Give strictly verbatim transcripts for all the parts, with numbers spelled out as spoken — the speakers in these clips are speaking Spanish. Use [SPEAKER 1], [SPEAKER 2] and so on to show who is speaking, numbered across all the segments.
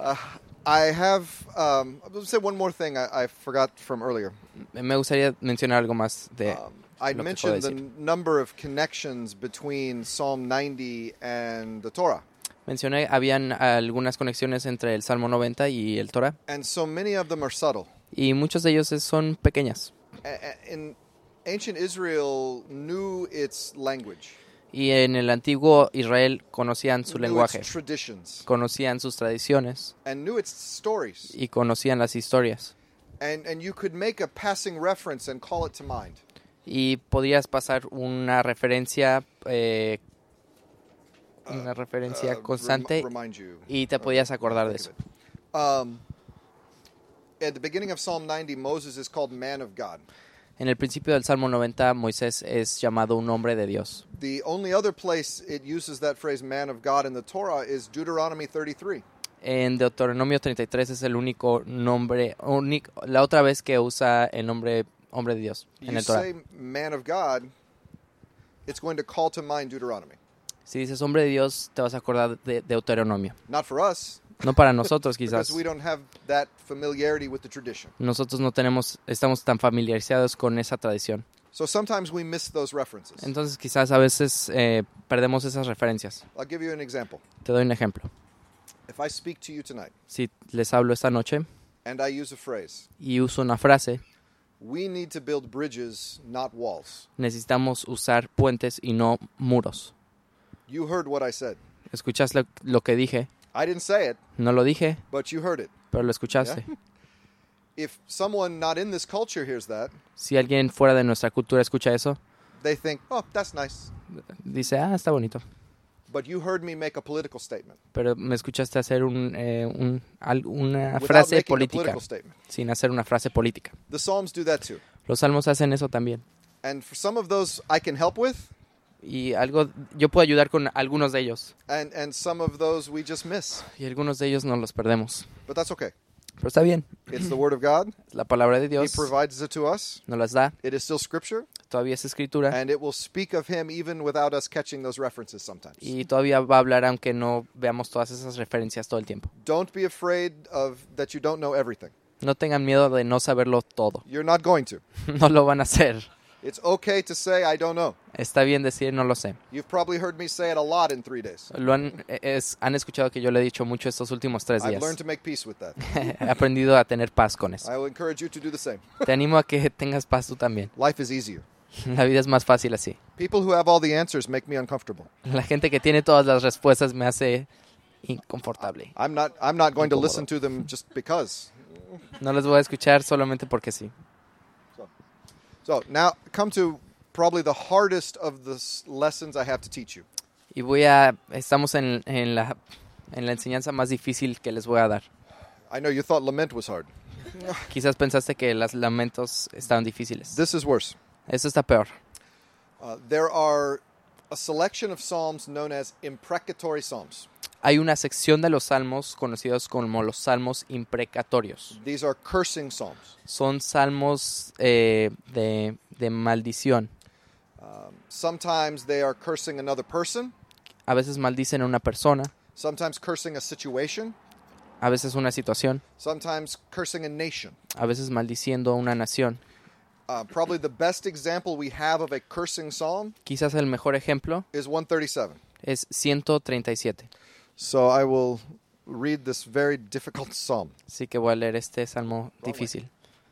[SPEAKER 1] Uh, I have, um, let's say one more thing I, I forgot from earlier.
[SPEAKER 2] Me gustaría mencionar algo más de
[SPEAKER 1] Um, I
[SPEAKER 2] lo que puedo
[SPEAKER 1] mentioned the
[SPEAKER 2] decir.
[SPEAKER 1] number of connections between Psalm ninety and the Torah.
[SPEAKER 2] Mencioné, habían algunas conexiones entre el Salmo noventa y el Torah,
[SPEAKER 1] And so many of them are subtle.
[SPEAKER 2] y muchos de ellos es- son pequeñas.
[SPEAKER 1] A- a- In ancient Israel knew its language,
[SPEAKER 2] Y en el antiguo Israel conocían su
[SPEAKER 1] knew
[SPEAKER 2] lenguaje,
[SPEAKER 1] its traditions,
[SPEAKER 2] conocían sus tradiciones
[SPEAKER 1] and knew its stories.
[SPEAKER 2] y conocían las historias.
[SPEAKER 1] And, and you could make a passing reference and call it to mind.
[SPEAKER 2] Y podías pasar una referencia, eh, una referencia
[SPEAKER 1] Uh,
[SPEAKER 2] constante
[SPEAKER 1] rem- remind you.
[SPEAKER 2] y te podías acordar de eso.
[SPEAKER 1] Um, at the beginning of Psalm ninety, Moses is called man of God.
[SPEAKER 2] En el principio del Salmo noventa, Moisés es llamado un hombre de Dios.
[SPEAKER 1] The only other place it uses that phrase man of God in the Torah is Deuteronomy thirty-three.
[SPEAKER 2] En Deuteronomio treinta y tres es el único nombre, único, la otra vez que usa el nombre hombre de Dios en
[SPEAKER 1] You
[SPEAKER 2] el Torah.
[SPEAKER 1] say man of God, it's going to call to mind Deuteronomy.
[SPEAKER 2] Si dices hombre de Dios, te vas a acordar de Deuteronomio.
[SPEAKER 1] Not for us,
[SPEAKER 2] No para nosotros quizás.
[SPEAKER 1] because we don't have that familiarity with the tradition.
[SPEAKER 2] Nosotros no tenemos, estamos tan familiarizados con esa tradición.
[SPEAKER 1] So sometimes we miss those references.
[SPEAKER 2] Entonces quizás a veces eh, perdemos esas referencias.
[SPEAKER 1] I'll give you an example.
[SPEAKER 2] Te doy un ejemplo.
[SPEAKER 1] If I speak to you tonight
[SPEAKER 2] Si les hablo esta noche
[SPEAKER 1] and I use a phrase,
[SPEAKER 2] y uso una frase,
[SPEAKER 1] we need to build bridges, not walls.
[SPEAKER 2] necesitamos usar puentes y no muros.
[SPEAKER 1] You heard what I said.
[SPEAKER 2] ¿Escuchas lo, lo que dije?
[SPEAKER 1] I didn't say it,
[SPEAKER 2] No lo dije,
[SPEAKER 1] but you heard it.
[SPEAKER 2] pero lo escuchaste.
[SPEAKER 1] Yeah? If someone not in this culture hears that,
[SPEAKER 2] Si alguien fuera de nuestra cultura escucha eso,
[SPEAKER 1] they think, oh, that's nice.
[SPEAKER 2] dice, ah, está bonito.
[SPEAKER 1] But you heard me make a political statement.
[SPEAKER 2] Pero me escuchaste hacer un, eh, un, al- una
[SPEAKER 1] Without
[SPEAKER 2] frase
[SPEAKER 1] making a
[SPEAKER 2] política,
[SPEAKER 1] political statement.
[SPEAKER 2] sin hacer una frase política.
[SPEAKER 1] The Psalms do that too.
[SPEAKER 2] Los salmos hacen eso también.
[SPEAKER 1] And for some of those I can help with,
[SPEAKER 2] Y algo, yo puedo ayudar con algunos de ellos.
[SPEAKER 1] and, and some of those we just miss.
[SPEAKER 2] Y algunos de ellos no los perdemos.
[SPEAKER 1] But that's okay.
[SPEAKER 2] Pero está bien.
[SPEAKER 1] It's the Word of God.
[SPEAKER 2] La palabra de
[SPEAKER 1] He
[SPEAKER 2] Dios
[SPEAKER 1] provides it to us.
[SPEAKER 2] nos las da.
[SPEAKER 1] It is still Scripture.
[SPEAKER 2] Todavía es escritura.
[SPEAKER 1] And it will speak of Him even without us catching those references sometimes.
[SPEAKER 2] Y todavía va a hablar aunque no veamos todas esas referencias todo el tiempo.
[SPEAKER 1] Don't be afraid of that you don't know everything.
[SPEAKER 2] No tengan miedo de no saberlo todo.
[SPEAKER 1] You're not going to.
[SPEAKER 2] No lo van a hacer.
[SPEAKER 1] It's okay to say, I don't know.
[SPEAKER 2] Está bien decir no lo sé.
[SPEAKER 1] You've probably heard me say it a lot in three days.
[SPEAKER 2] Lo han, es, han escuchado que yo le he dicho mucho estos últimos tres
[SPEAKER 1] I've
[SPEAKER 2] días.
[SPEAKER 1] learned to make peace with that.
[SPEAKER 2] He aprendido a tener paz con eso.
[SPEAKER 1] I will encourage you to do the same.
[SPEAKER 2] Te animo a que tengas paz tú también.
[SPEAKER 1] Life is easier.
[SPEAKER 2] La vida es más fácil así.
[SPEAKER 1] People who have all the answers make me uncomfortable.
[SPEAKER 2] La gente que tiene todas las respuestas me hace inconfortable.
[SPEAKER 1] I'm not I'm not going to
[SPEAKER 2] Incómodo.
[SPEAKER 1] listen to them just because.
[SPEAKER 2] No les voy a escuchar solamente porque sí.
[SPEAKER 1] So, now come to probably the hardest of the s- lessons I have to teach you.
[SPEAKER 2] Y voy a... Estamos en, en, la, en la enseñanza más difícil que les voy a dar.
[SPEAKER 1] I know you thought lament was hard.
[SPEAKER 2] Quizás pensaste que los lamentos estaban difíciles.
[SPEAKER 1] This is worse.
[SPEAKER 2] Eso está peor.
[SPEAKER 1] Uh, there are a selection of psalms known as imprecatory psalms.
[SPEAKER 2] Hay una sección de los salmos conocidos como los salmos imprecatorios.
[SPEAKER 1] These are cursing psalms.
[SPEAKER 2] Son salmos eh, de, de maldición.
[SPEAKER 1] Um, sometimes they are cursing another person,
[SPEAKER 2] A veces maldicen a una persona,
[SPEAKER 1] sometimes cursing a situation,
[SPEAKER 2] a veces una situación,
[SPEAKER 1] sometimes cursing a nation.
[SPEAKER 2] a veces maldiciendo a una nación.
[SPEAKER 1] Uh, probably the best example we have of a cursing psalm
[SPEAKER 2] Quizás el mejor ejemplo
[SPEAKER 1] is one thirty-seven.
[SPEAKER 2] es ciento treinta y siete.
[SPEAKER 1] So I will read this very difficult psalm.
[SPEAKER 2] Así que voy a leer este salmo difícil.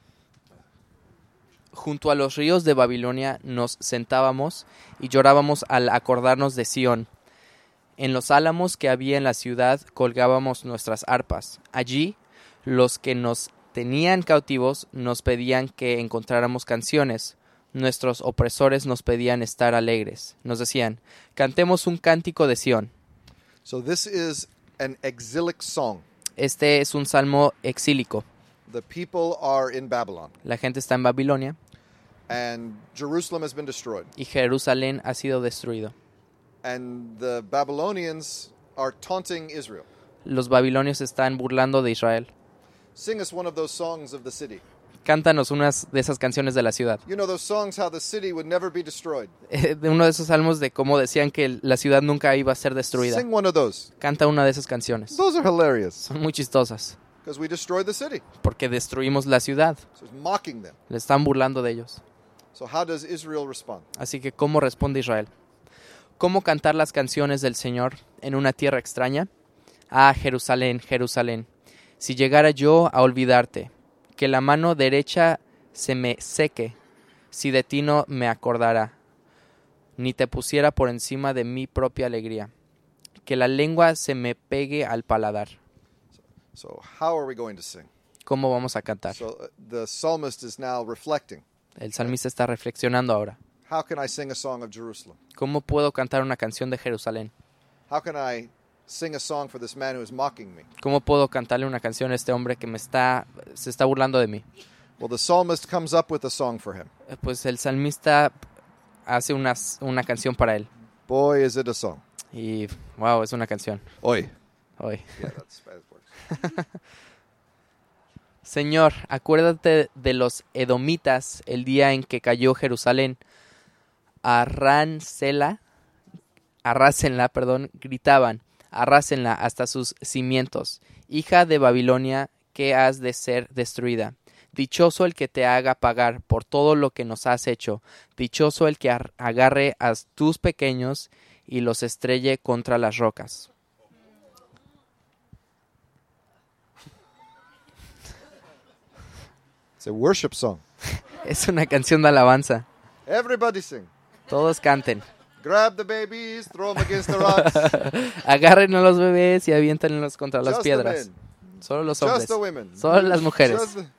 [SPEAKER 2] Junto a los ríos de Babilonia nos sentábamos y llorábamos al acordarnos de Sión. En los álamos que había en la ciudad colgábamos nuestras arpas. Allí los que nos tenían cautivos nos pedían que encontráramos canciones. Nuestros opresores nos pedían estar alegres. Nos decían, cantemos un cántico de Sión.
[SPEAKER 1] So this is an exilic song.
[SPEAKER 2] Este es un salmo exílico.
[SPEAKER 1] The people are in Babylon,
[SPEAKER 2] La gente está en Babilonia
[SPEAKER 1] and Jerusalem has been destroyed.
[SPEAKER 2] y Jerusalén ha sido destruido.
[SPEAKER 1] And the Babylonians are taunting Israel.
[SPEAKER 2] Los babilonios están burlando de Israel.
[SPEAKER 1] Sing us one of those songs of the city.
[SPEAKER 2] Cántanos unas de esas canciones de la ciudad.
[SPEAKER 1] You know those songs how the city would never be destroyed.
[SPEAKER 2] Eh, De uno de esos salmos de cómo decían que la ciudad nunca iba a ser destruida.
[SPEAKER 1] Sing one of those.
[SPEAKER 2] Canta una de esas canciones.
[SPEAKER 1] Those are hilarious
[SPEAKER 2] Son muy chistosas
[SPEAKER 1] because we destroyed the city.
[SPEAKER 2] porque destruimos la ciudad.
[SPEAKER 1] So it's mocking them.
[SPEAKER 2] Le están burlando de ellos.
[SPEAKER 1] So how does Israel respond?
[SPEAKER 2] Así que, ¿cómo responde Israel? ¿Cómo cantar las canciones del Señor en una tierra extraña? Ah, Jerusalén, Jerusalén, si llegara yo a olvidarte, que la mano derecha se me seque, si de ti no me acordara, ni te pusiera por encima de mi propia alegría, que la lengua se me pegue al paladar.
[SPEAKER 1] So how are we going to sing?
[SPEAKER 2] ¿Cómo vamos a cantar?
[SPEAKER 1] So uh, the psalmist is now reflecting.
[SPEAKER 2] El salmista está reflexionando ahora.
[SPEAKER 1] How can I sing a song of Jerusalem?
[SPEAKER 2] ¿Cómo puedo cantar una canción de Jerusalén?
[SPEAKER 1] How can I sing a song for this man who is mocking me?
[SPEAKER 2] ¿Cómo puedo cantarle una canción a este hombre que me está se está burlando de mí?
[SPEAKER 1] Well, the psalmist comes up with a song for him.
[SPEAKER 2] Eh, Pues el salmista hace una, una canción para él.
[SPEAKER 1] Boy, is it a song.
[SPEAKER 2] Y wow, es una canción.
[SPEAKER 1] Oy.
[SPEAKER 2] Hoy.
[SPEAKER 1] Yeah, that's Spanish words.
[SPEAKER 2] Señor, acuérdate de los edomitas el día en que cayó Jerusalén. Arráncela, arrásenla, perdón, gritaban, arrásenla hasta sus cimientos. Hija de Babilonia, que has de ser destruida. Dichoso el que te haga pagar por todo lo que nos has hecho. Dichoso el que ar- agarre a tus pequeños y los estrelle contra las rocas.
[SPEAKER 1] It's a worship song.
[SPEAKER 2] Es una canción de alabanza.
[SPEAKER 1] Everybody sing.
[SPEAKER 2] Todos canten.
[SPEAKER 1] Grab the babies, throw them against the rocks.
[SPEAKER 2] Agarren a los bebés y aviéntenlos contra las
[SPEAKER 1] Just the
[SPEAKER 2] piedras.
[SPEAKER 1] men.
[SPEAKER 2] Solo los
[SPEAKER 1] Just
[SPEAKER 2] hombres.
[SPEAKER 1] the women.
[SPEAKER 2] Solo las mujeres.
[SPEAKER 1] Just the-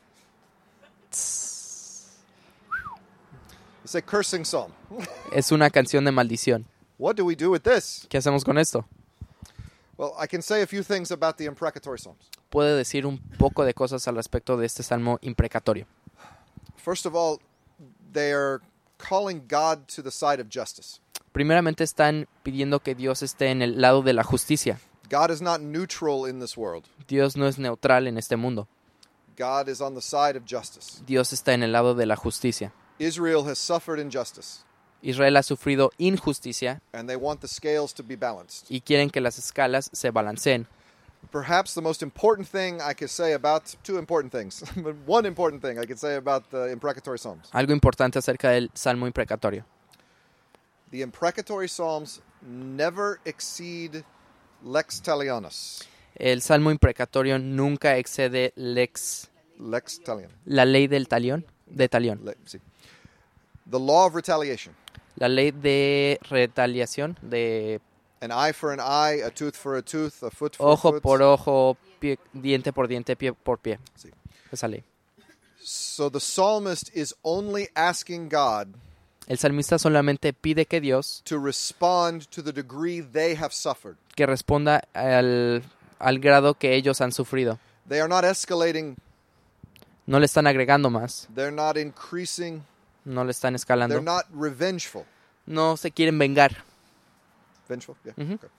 [SPEAKER 1] It's a cursing psalm.
[SPEAKER 2] Es una canción de maldición.
[SPEAKER 1] What do we do with this?
[SPEAKER 2] ¿Qué hacemos con esto?
[SPEAKER 1] Well, I can say a few things about the imprecatory psalms.
[SPEAKER 2] Puede decir un poco de cosas al respecto de este salmo imprecatorio.
[SPEAKER 1] First of all, they are calling God to the side of justice.
[SPEAKER 2] Primeramente están pidiendo que Dios esté en el lado de la justicia.
[SPEAKER 1] God is not neutral in this world.
[SPEAKER 2] Dios no es neutral en este mundo.
[SPEAKER 1] God is on the side of justice.
[SPEAKER 2] Dios está en el lado de la justicia.
[SPEAKER 1] Israel has suffered injustice,
[SPEAKER 2] Israel ha sufrido injusticia
[SPEAKER 1] and they want the scales to be balanced.
[SPEAKER 2] y quieren que las escalas se balanceen.
[SPEAKER 1] Perhaps the most important thing I could say about two important things, but one important thing I could say about the imprecatory psalms.
[SPEAKER 2] Algo importante acerca del salmo imprecatorio.
[SPEAKER 1] The imprecatory psalms never exceed lex talionis.
[SPEAKER 2] El salmo imprecatorio nunca excede lex,
[SPEAKER 1] Lex talion.
[SPEAKER 2] la ley del talión, de talión.
[SPEAKER 1] Le- see. The law of retaliation.
[SPEAKER 2] La ley de retaliación, de
[SPEAKER 1] An eye for an eye, a tooth for a tooth, a foot for a
[SPEAKER 2] ojo
[SPEAKER 1] foot.
[SPEAKER 2] por ojo, pie- diente por diente, pie por pie.
[SPEAKER 1] Sí.
[SPEAKER 2] Esa ley.
[SPEAKER 1] So the psalmist is only asking God
[SPEAKER 2] El salmista solamente pide que Dios
[SPEAKER 1] to respond to the degree they have suffered.
[SPEAKER 2] que responda al, al grado que ellos han sufrido.
[SPEAKER 1] They are not escalating,
[SPEAKER 2] No le están agregando más,
[SPEAKER 1] they're not increasing,
[SPEAKER 2] no le están
[SPEAKER 1] they're
[SPEAKER 2] escalando,
[SPEAKER 1] not revengeful.
[SPEAKER 2] no se quieren vengar.
[SPEAKER 1] Vengeful? Yeah.
[SPEAKER 2] Mhm.
[SPEAKER 1] Okay.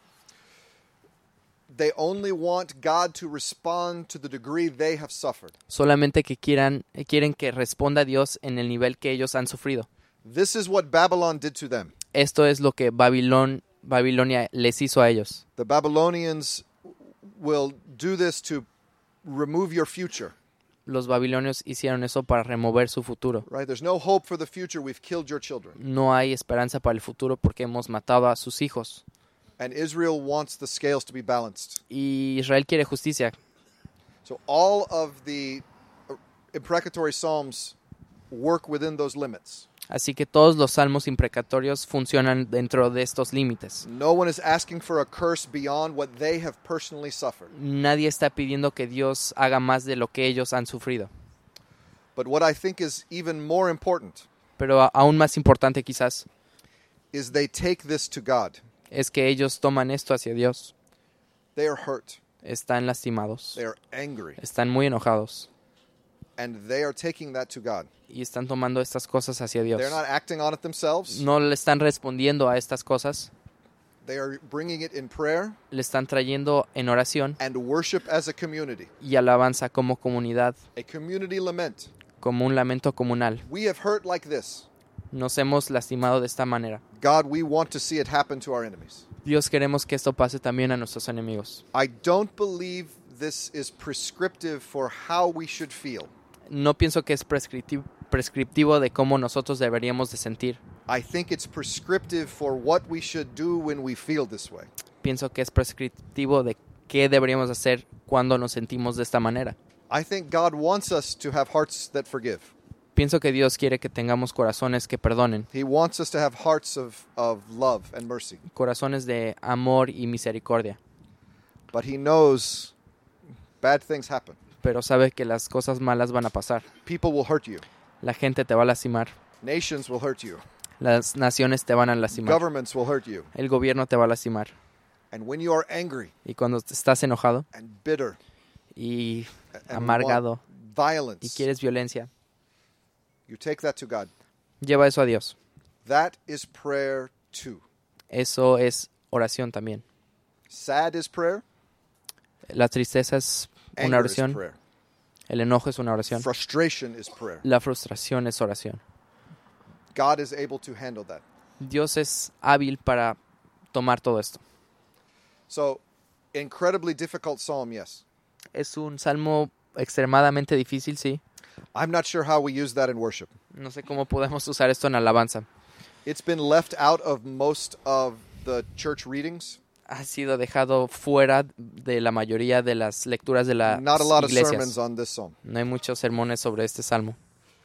[SPEAKER 1] They only want God to respond to the degree they have suffered.
[SPEAKER 2] Solamente que quieran, quieren que responda a Dios en el nivel que ellos han sufrido.
[SPEAKER 1] This is what Babylon did to them.
[SPEAKER 2] Esto es lo que Babilón, Babilonia les hizo a ellos.
[SPEAKER 1] The Babylonians will do this to remove your future.
[SPEAKER 2] Los babilonios hicieron eso para remover su futuro.
[SPEAKER 1] Right? There's no hope for the future. We've killed your children.
[SPEAKER 2] No hay esperanza para el futuro porque hemos matado a sus hijos.
[SPEAKER 1] And Israel wants the scales to be balanced.
[SPEAKER 2] Y Israel quiere justicia.
[SPEAKER 1] So all of the uh, imprecatory psalms work within those limits.
[SPEAKER 2] Así que todos los salmos imprecatorios funcionan dentro de estos límites.
[SPEAKER 1] No one is asking for a curse beyond what they have personally suffered.
[SPEAKER 2] Nadie está pidiendo que Dios haga más de lo que ellos han sufrido.
[SPEAKER 1] But what I think is even more important
[SPEAKER 2] Pero a- aún más importante quizás
[SPEAKER 1] is they take this to God.
[SPEAKER 2] es que ellos toman esto hacia Dios.
[SPEAKER 1] They are hurt.
[SPEAKER 2] Están lastimados.
[SPEAKER 1] They are angry.
[SPEAKER 2] Están muy enojados.
[SPEAKER 1] And they are taking that to God.
[SPEAKER 2] Y están tomando estas cosas hacia Dios.
[SPEAKER 1] They're not acting on it themselves.
[SPEAKER 2] No le están respondiendo a estas cosas.
[SPEAKER 1] They are bringing it in prayer
[SPEAKER 2] Le están trayendo en oración
[SPEAKER 1] and worship as a community.
[SPEAKER 2] y alabanza como comunidad.
[SPEAKER 1] A community lament.
[SPEAKER 2] como un lamento comunal.
[SPEAKER 1] We have hurt like this.
[SPEAKER 2] Nos hemos lastimado de esta manera.
[SPEAKER 1] God, we want to see it happen to our enemies.
[SPEAKER 2] Dios, queremos que esto pase también a nuestros enemigos.
[SPEAKER 1] I don't believe this is prescriptive for how we should feel.
[SPEAKER 2] No pienso que es prescripti- prescriptivo de cómo nosotros deberíamos de sentir.
[SPEAKER 1] I think it's prescriptive for what we should do when we feel this way.
[SPEAKER 2] Pienso que es prescriptivo de qué deberíamos hacer cuando nos sentimos de esta manera.
[SPEAKER 1] I think God wants us to have hearts that forgive.
[SPEAKER 2] Pienso que Dios quiere que tengamos corazones que perdonen,
[SPEAKER 1] He wants us to have hearts of, of love and mercy.
[SPEAKER 2] corazones de amor y misericordia.
[SPEAKER 1] But He knows bad things happen.
[SPEAKER 2] Pero sabe que las cosas malas van a pasar.
[SPEAKER 1] People will hurt you.
[SPEAKER 2] La gente te va a lastimar.
[SPEAKER 1] Nations will hurt you.
[SPEAKER 2] Las naciones te van a lastimar.
[SPEAKER 1] Governments will hurt you.
[SPEAKER 2] El gobierno te va a lastimar.
[SPEAKER 1] And when you are angry
[SPEAKER 2] Y cuando estás enojado
[SPEAKER 1] and bitter
[SPEAKER 2] y
[SPEAKER 1] and
[SPEAKER 2] amargado
[SPEAKER 1] want violence,
[SPEAKER 2] y quieres violencia,
[SPEAKER 1] you take that to God.
[SPEAKER 2] lleva eso a Dios.
[SPEAKER 1] That is prayer too.
[SPEAKER 2] Eso es oración también.
[SPEAKER 1] Sad is prayer.
[SPEAKER 2] La tristeza es una
[SPEAKER 1] Anger is
[SPEAKER 2] oración.
[SPEAKER 1] prayer.
[SPEAKER 2] El enojo es una oración.
[SPEAKER 1] Frustration is prayer.
[SPEAKER 2] La frustración es oración.
[SPEAKER 1] God is able to handle that.
[SPEAKER 2] Dios es hábil para tomar todo esto.
[SPEAKER 1] So, incredibly difficult psalm, yes.
[SPEAKER 2] Es un salmo extremadamente difícil, sí.
[SPEAKER 1] I'm not sure how we use that in worship.
[SPEAKER 2] No sé cómo podemos usar esto en alabanza.
[SPEAKER 1] It's been left out of most of the church readings.
[SPEAKER 2] Ha sido dejado fuera de la mayoría de las lecturas de las
[SPEAKER 1] Not a lot of sermons
[SPEAKER 2] iglesias.
[SPEAKER 1] on this psalm.
[SPEAKER 2] No hay muchos sermones sobre este salmo,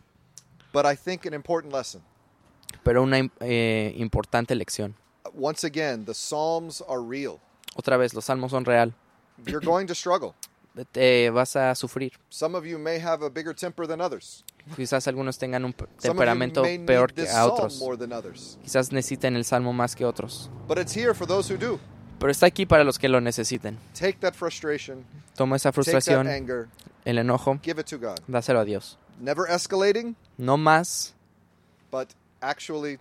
[SPEAKER 1] But I think an important lesson.
[SPEAKER 2] pero una eh, importante lección.
[SPEAKER 1] Once again, the psalms are real.
[SPEAKER 2] Otra vez, los salmos son real.
[SPEAKER 1] You're going to struggle.
[SPEAKER 2] Te vas a sufrir.
[SPEAKER 1] Some of you may have a bigger temper than others.
[SPEAKER 2] Quizás algunos tengan un
[SPEAKER 1] Some of you
[SPEAKER 2] temperamento
[SPEAKER 1] may need
[SPEAKER 2] peor
[SPEAKER 1] this
[SPEAKER 2] que a
[SPEAKER 1] psalm
[SPEAKER 2] otros.
[SPEAKER 1] more than others.
[SPEAKER 2] Quizás necesiten el salmo más que otros.
[SPEAKER 1] But it's here for those who do.
[SPEAKER 2] Pero está aquí para los que lo necesiten.
[SPEAKER 1] Take that frustration,
[SPEAKER 2] Toma esa
[SPEAKER 1] take that
[SPEAKER 2] frustración,
[SPEAKER 1] anger,
[SPEAKER 2] el enojo,
[SPEAKER 1] give it to God.
[SPEAKER 2] dáselo a Dios.
[SPEAKER 1] Never escalating,
[SPEAKER 2] No más,
[SPEAKER 1] but actually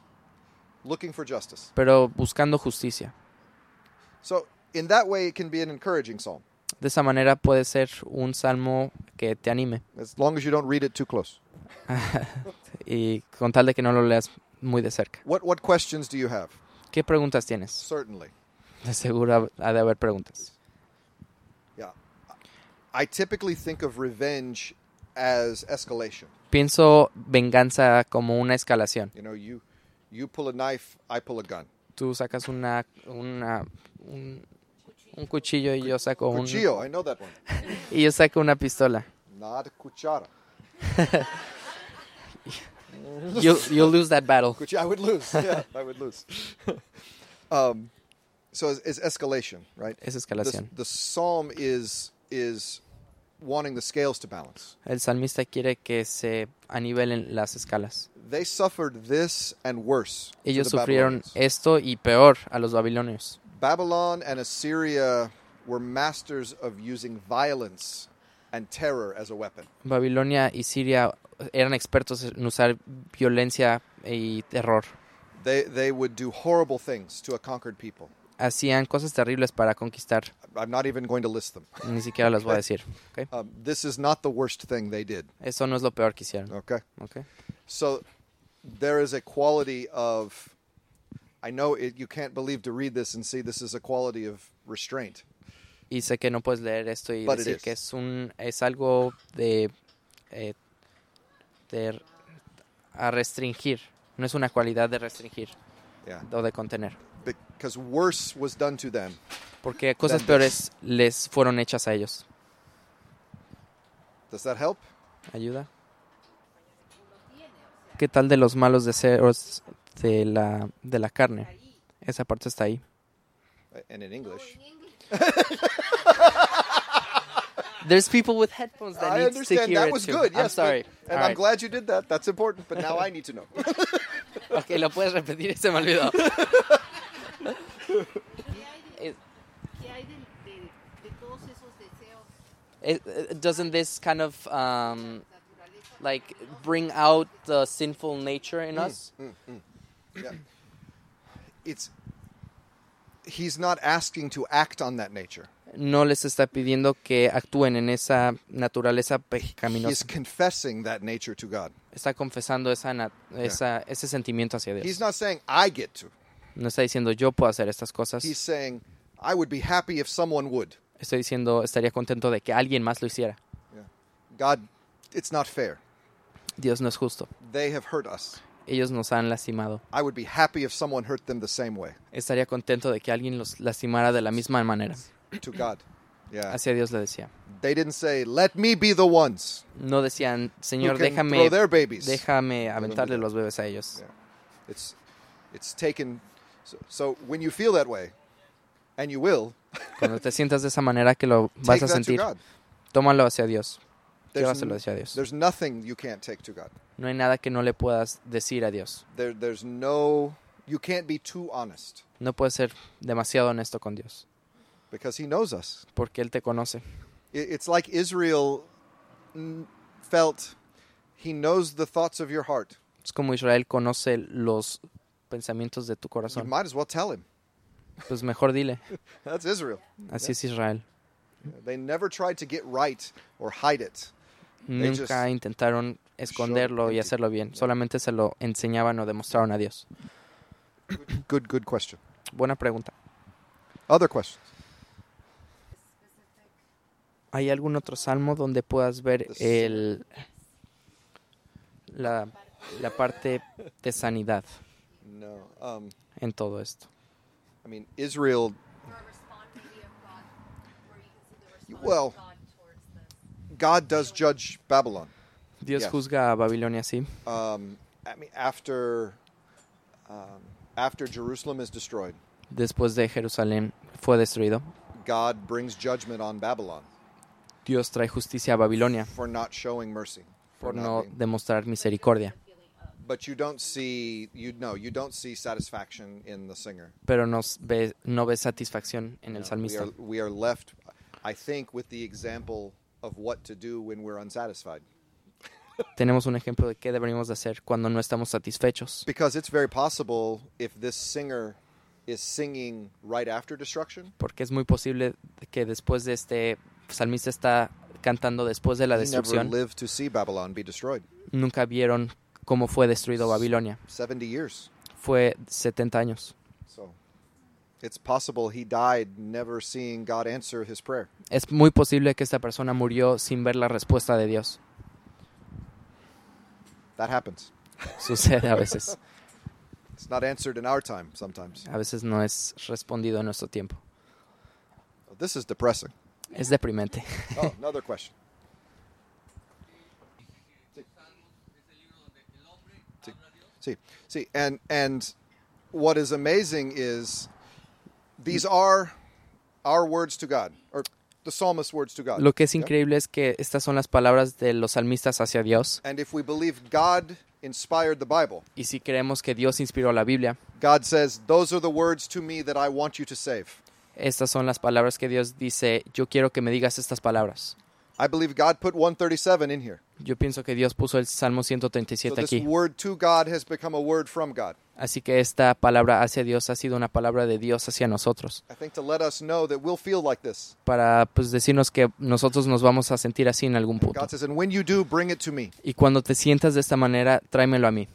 [SPEAKER 1] looking for justice.
[SPEAKER 2] pero buscando justicia.
[SPEAKER 1] So, in that way, it can be an encouraging psalm,
[SPEAKER 2] De esa manera puede ser un salmo que te anime.
[SPEAKER 1] as long as you don't read it too close.
[SPEAKER 2] Y con tal de que no lo leas muy de cerca.
[SPEAKER 1] What what questions do you have?
[SPEAKER 2] ¿Qué preguntas tienes?
[SPEAKER 1] Certainly.
[SPEAKER 2] De seguro ha de haber preguntas.
[SPEAKER 1] Yeah. I typically think of revenge as escalation.
[SPEAKER 2] Pienso venganza como una escalación.
[SPEAKER 1] You know, you you pull a knife, I pull a gun.
[SPEAKER 2] Tú sacas una, una un, un cuchillo y yo saco un
[SPEAKER 1] Cuchillo, I know that one.
[SPEAKER 2] y yo saco una pistola.
[SPEAKER 1] Not cuchara.
[SPEAKER 2] You you'll lose that battle.
[SPEAKER 1] Cuchillo, I would lose. Yeah, I would lose. um, so it's, it's escalation, right?
[SPEAKER 2] Es
[SPEAKER 1] The,
[SPEAKER 2] escalación.
[SPEAKER 1] the psalm is is wanting the scales to balance.
[SPEAKER 2] El salmista quiere que se anivelen las escalas.
[SPEAKER 1] They suffered this and worse. to
[SPEAKER 2] Ellos
[SPEAKER 1] the
[SPEAKER 2] sufrieron
[SPEAKER 1] Babylonians.
[SPEAKER 2] esto y peor a los babilonios.
[SPEAKER 1] Babylon and Assyria were masters of using violence and terror as a weapon.
[SPEAKER 2] Babilonia y Siria eran expertos en usar violencia y terror.
[SPEAKER 1] They they would do horrible things to a conquered people.
[SPEAKER 2] Hacían cosas terribles para conquistar.
[SPEAKER 1] I'm not even going to list them.
[SPEAKER 2] Ni siquiera las voy a decir. ¿Okay?
[SPEAKER 1] Um, this is not the worst thing they did.
[SPEAKER 2] Eso no es lo peor que hicieron.
[SPEAKER 1] Okay.
[SPEAKER 2] ¿Okay?
[SPEAKER 1] So there is a quality of, I know it, you can't believe to read this and see this is a quality of restraint.
[SPEAKER 2] Y sé que no puedes leer esto y
[SPEAKER 1] But it
[SPEAKER 2] decir
[SPEAKER 1] is.
[SPEAKER 2] que es un es algo de, eh, de a restringir. No es una cualidad de restringir
[SPEAKER 1] Yeah.
[SPEAKER 2] o de contener.
[SPEAKER 1] Because worse was done to them.
[SPEAKER 2] Porque cosas
[SPEAKER 1] Then
[SPEAKER 2] peores les fueron hechas a ellos.
[SPEAKER 1] Does that help?
[SPEAKER 2] ¿Ayuda? ¿Qué tal de los malos deseos de la, de la carne? Esa parte está ahí.
[SPEAKER 1] And in English.
[SPEAKER 2] There's people with headphones that
[SPEAKER 1] I
[SPEAKER 2] need to
[SPEAKER 1] understand.
[SPEAKER 2] hear
[SPEAKER 1] That
[SPEAKER 2] it
[SPEAKER 1] was
[SPEAKER 2] too.
[SPEAKER 1] good. Yes.
[SPEAKER 2] I'm
[SPEAKER 1] but-
[SPEAKER 2] sorry.
[SPEAKER 1] and
[SPEAKER 2] All
[SPEAKER 1] I'm
[SPEAKER 2] right.
[SPEAKER 1] glad you did that. That's important. But now I need to know.
[SPEAKER 2] Ok, lo puedes repetir, se me olvidó. It-
[SPEAKER 3] ¿Qué hay de, de, de todos esos deseos
[SPEAKER 2] it- it- doesn't this kind of um,
[SPEAKER 3] naturaleza?
[SPEAKER 2] like bring out the sinful nature in us?
[SPEAKER 1] Yeah. It's he's not asking to act on that nature.
[SPEAKER 2] no les está pidiendo que actúen en esa naturaleza
[SPEAKER 1] He is
[SPEAKER 2] pecaminosa.
[SPEAKER 1] confessing that nature to God.
[SPEAKER 2] Está confesando esa, na- esa, ese sentimiento hacia
[SPEAKER 1] He's
[SPEAKER 2] Dios.
[SPEAKER 1] not saying, I get to.
[SPEAKER 2] No está diciendo yo puedo hacer estas cosas.
[SPEAKER 1] He's saying, I would be happy if someone would.
[SPEAKER 2] Estoy diciendo estaría contento de que alguien más lo hiciera.
[SPEAKER 1] God, it's not fair.
[SPEAKER 2] Dios no es justo.
[SPEAKER 1] They have hurt us.
[SPEAKER 2] Ellos nos han lastimado.
[SPEAKER 1] I would be happy if someone hurt them the same way.
[SPEAKER 2] Estaría contento de que alguien los lastimara de la misma manera.
[SPEAKER 1] To God. Yeah.
[SPEAKER 2] Hacia Dios le decía.
[SPEAKER 1] They didn't say, let me be the ones
[SPEAKER 2] No decían, Señor,
[SPEAKER 1] who can
[SPEAKER 2] déjame,
[SPEAKER 1] throw their babies.
[SPEAKER 2] déjame aventarle los bebés a ellos.
[SPEAKER 1] Yeah. It's, it's taken. So, so when you feel that way, and you will,
[SPEAKER 2] Cuando te sientas de esa manera que lo vas
[SPEAKER 1] take
[SPEAKER 2] a
[SPEAKER 1] that to
[SPEAKER 2] sentir,
[SPEAKER 1] God.
[SPEAKER 2] tómalo hacia Dios.
[SPEAKER 1] There's,
[SPEAKER 2] Llévaselo hacia Dios.
[SPEAKER 1] there's nothing you can't take to God.
[SPEAKER 2] No hay nada que no le puedas decir a Dios.
[SPEAKER 1] There, there's no. You can't be too honest
[SPEAKER 2] No puedes ser demasiado honesto con Dios,
[SPEAKER 1] because He knows us.
[SPEAKER 2] porque Él te conoce.
[SPEAKER 1] It- It's like Israel mm, felt. He knows the thoughts of your heart.
[SPEAKER 2] Es como Israel conoce los pensamientos de tu
[SPEAKER 1] You
[SPEAKER 2] corazón.
[SPEAKER 1] might as well tell him.
[SPEAKER 2] Pues mejor dile.
[SPEAKER 1] That's Israel.
[SPEAKER 2] Así es Israel.
[SPEAKER 1] They never tried to get right or hide it. They just
[SPEAKER 2] Nunca intentaron esconderlo y
[SPEAKER 1] empty.
[SPEAKER 2] hacerlo bien. Solamente se lo enseñaban o demostraron a Dios.
[SPEAKER 1] Good, good question.
[SPEAKER 2] Buena pregunta.
[SPEAKER 1] Other questions?
[SPEAKER 2] ¿Hay algún otro salmo donde puedas ver el la, la parte de sanidad
[SPEAKER 1] No. Um,
[SPEAKER 2] en todo esto?
[SPEAKER 1] I mean, Israel.
[SPEAKER 3] Or a responsibility of God, where you can see the response
[SPEAKER 1] Well,
[SPEAKER 3] of God towards this.
[SPEAKER 1] God does judge Babylon.
[SPEAKER 2] Dios
[SPEAKER 1] Yes.
[SPEAKER 2] juzga a Babilonia, sí.
[SPEAKER 1] Um, I mean, after um, after Jerusalem is destroyed,
[SPEAKER 2] Después de Jerusalén fue destruido,
[SPEAKER 1] God brings judgment on Babylon
[SPEAKER 2] Dios trae justicia a Babilonia
[SPEAKER 1] for not showing mercy. For
[SPEAKER 2] por no
[SPEAKER 1] not being,
[SPEAKER 2] demostrar misericordia.
[SPEAKER 1] but you don't see you no you don't see satisfaction in the singer.
[SPEAKER 2] Pero nos ve, no ves satisfacción en el
[SPEAKER 1] We
[SPEAKER 2] salmista.
[SPEAKER 1] are we are left, I think, with the example of what to do when we're unsatisfied.
[SPEAKER 2] Tenemos un ejemplo de qué deberíamos de hacer cuando no estamos satisfechos.
[SPEAKER 1] Because it's very possible if this singer is singing right after destruction,
[SPEAKER 2] Porque es muy posible que después de este salmista está cantando después de la
[SPEAKER 1] he never
[SPEAKER 2] destrucción,
[SPEAKER 1] lived to see Babylon be destroyed.
[SPEAKER 2] nunca vieron cómo fue destruido Babilonia.
[SPEAKER 1] seventy years.
[SPEAKER 2] Fue setenta años.
[SPEAKER 1] So it's possible he died never seeing God answer his prayer.
[SPEAKER 2] Es muy posible que esta persona murió sin ver la respuesta de Dios.
[SPEAKER 1] That happens.
[SPEAKER 2] Sucede a veces.
[SPEAKER 1] It's not answered in our time sometimes.
[SPEAKER 2] A veces no es respondido en nuestro tiempo.
[SPEAKER 1] This is depressing.
[SPEAKER 2] Es deprimente.
[SPEAKER 1] Oh, another question. Sí. Sí. See, and and what is amazing is these are our words to God, or the psalmist's words to God.
[SPEAKER 2] Lo que es
[SPEAKER 1] Yeah?
[SPEAKER 2] increíble es que estas son las palabras de los salmistas hacia Dios.
[SPEAKER 1] And if we believe God inspired the Bible,
[SPEAKER 2] Y si creemos que Dios inspiró la Biblia,
[SPEAKER 1] God says, "Those are the words to me that I want you to save."
[SPEAKER 2] estas son las palabras que Dios dice, yo quiero que me digas estas palabras.
[SPEAKER 1] I believe God put one thirty-seven in here.
[SPEAKER 2] Yo pienso que Dios puso el Salmo ciento treinta y
[SPEAKER 1] So
[SPEAKER 2] siete
[SPEAKER 1] this
[SPEAKER 2] aquí.
[SPEAKER 1] word to God has become a word from God.
[SPEAKER 2] Así que esta palabra hacia Dios ha sido una palabra de Dios hacia nosotros.
[SPEAKER 1] I think to let us know that we'll feel like this.
[SPEAKER 2] Para pues decirnos que nosotros nos vamos a sentir así en algún punto.
[SPEAKER 1] God says, "And when you do, bring it to me."
[SPEAKER 2] Y cuando te sientas de esta manera, tráemelo a mí.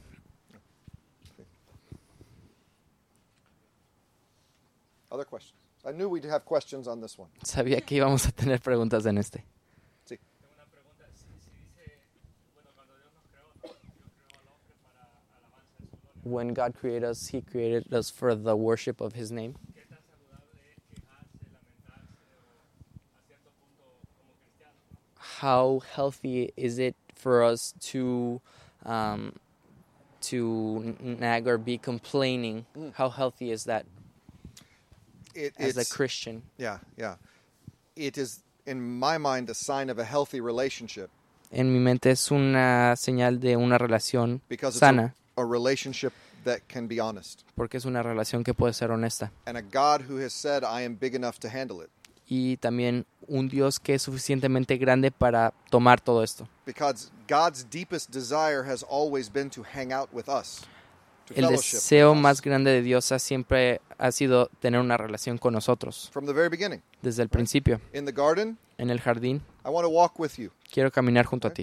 [SPEAKER 1] Other questions? I knew we'd have questions on this one.
[SPEAKER 2] Sabía que íbamos a tener preguntas en este.
[SPEAKER 1] Sí.
[SPEAKER 4] Tengo una pregunta. Si, si dice, bueno, cuando Dios nos creó, Dios creó al hombre para alabanza de su gloria.
[SPEAKER 2] When God created us, He created us for the worship of His name.
[SPEAKER 4] ¿Qué tan saludable es quejarse, lamentarse o a cierto punto como cristiano? ¿No?
[SPEAKER 2] How healthy is it for us to um, to nag or be complaining?
[SPEAKER 1] Mm.
[SPEAKER 2] How healthy is that
[SPEAKER 1] It,
[SPEAKER 2] as a
[SPEAKER 1] it's,
[SPEAKER 2] Christian?
[SPEAKER 1] yeah, yeah. It is, in my mind, a sign of a healthy relationship
[SPEAKER 2] En mi mente es una señal de una relación
[SPEAKER 1] because it's
[SPEAKER 2] sana,
[SPEAKER 1] a, a relationship that can be honest.
[SPEAKER 2] porque es una relación que puede ser honesta.
[SPEAKER 1] And a God who has said, "I am big enough to handle it."
[SPEAKER 2] Y también un Dios que es suficientemente grande para tomar todo esto.
[SPEAKER 1] Because God's deepest desire has always been to hang out with us, to
[SPEAKER 2] El
[SPEAKER 1] fellowship
[SPEAKER 2] deseo
[SPEAKER 1] with us
[SPEAKER 2] más grande de Dios ha siempre ha sido tener una relación con nosotros
[SPEAKER 1] from the very beginning.
[SPEAKER 2] desde el principio.
[SPEAKER 1] In the garden,
[SPEAKER 2] En el jardín,
[SPEAKER 1] I want to walk with you.
[SPEAKER 2] quiero caminar junto a ti.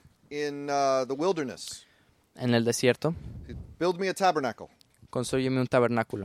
[SPEAKER 1] In uh, the wilderness,
[SPEAKER 2] En el desierto,
[SPEAKER 1] build me a tabernacle
[SPEAKER 2] constrúyeme un tabernáculo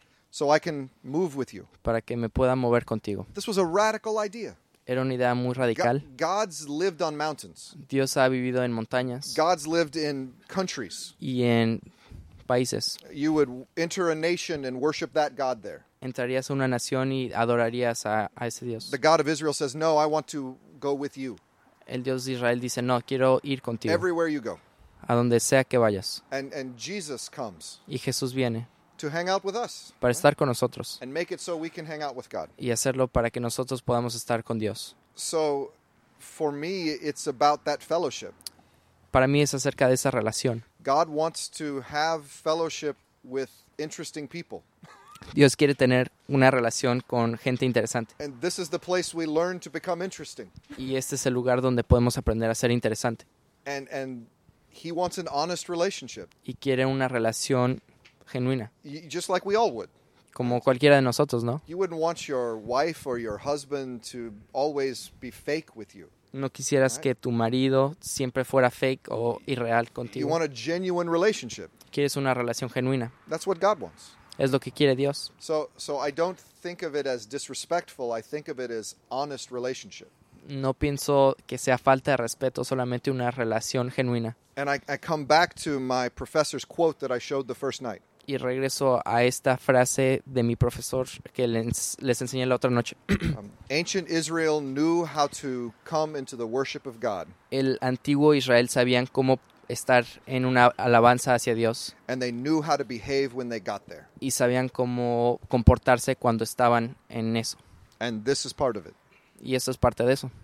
[SPEAKER 1] so I can move with you.
[SPEAKER 2] para que me pueda mover contigo.
[SPEAKER 1] This was a radical idea.
[SPEAKER 2] Era una idea muy
[SPEAKER 1] Go-
[SPEAKER 2] radical.
[SPEAKER 1] God's lived on mountains.
[SPEAKER 2] Dios ha vivido en montañas
[SPEAKER 1] God's lived in countries.
[SPEAKER 2] y en países.
[SPEAKER 1] You would enter a nation and worship that God there.
[SPEAKER 2] Entrarías a una nación y adorarías a, a ese Dios.
[SPEAKER 1] The God of Israel says, no, I want to go with you
[SPEAKER 2] El Dios de Israel dice, no, quiero ir contigo,
[SPEAKER 1] everywhere you go.
[SPEAKER 2] a donde sea que vayas.
[SPEAKER 1] And, and Jesus comes
[SPEAKER 2] Y Jesús viene
[SPEAKER 1] to hang out with us
[SPEAKER 2] para estar con nosotros
[SPEAKER 1] and make it so we can hang out with God.
[SPEAKER 2] y hacerlo para que nosotros podamos estar con Dios.
[SPEAKER 1] So for me, it's about that fellowship.
[SPEAKER 2] Para mí es acerca de esa relación.
[SPEAKER 1] God wants to have fellowship with interesting people.
[SPEAKER 2] Dios quiere tener una relación con gente interesante.
[SPEAKER 1] And this is the place we learn to become interesting.
[SPEAKER 2] Y este es el lugar donde podemos aprender a ser interesante.
[SPEAKER 1] And and he wants an honest relationship,
[SPEAKER 2] Y quiere una relación genuina,
[SPEAKER 1] y- just like we all would.
[SPEAKER 2] como cualquiera de nosotros, ¿no?
[SPEAKER 1] You wouldn't want your wife or your husband to always be fake with you.
[SPEAKER 2] No quisieras que tu marido siempre fuera fake o irreal
[SPEAKER 1] You
[SPEAKER 2] contigo.
[SPEAKER 1] want a genuine relationship.
[SPEAKER 2] Quieres una relación genuina.
[SPEAKER 1] That's what God wants.
[SPEAKER 2] Es lo que quiere Dios.
[SPEAKER 1] So so I don't think of it as disrespectful. I think of it as honest relationship.
[SPEAKER 2] No pienso que sea falta de respeto, solamente una relación genuina.
[SPEAKER 1] And I, I come back to my professor's quote that I showed the first night.
[SPEAKER 2] Y regreso a esta frase de mi profesor que les, les enseñé la otra noche.
[SPEAKER 1] Um, ancient Israel knew how to come into the worship of God,
[SPEAKER 2] El antiguo Israel sabían cómo estar en una alabanza hacia Dios
[SPEAKER 1] and they knew how to behave when they got there.
[SPEAKER 2] y sabían cómo comportarse cuando estaban en eso.
[SPEAKER 1] And this is part of it.
[SPEAKER 2] Y eso es parte de eso.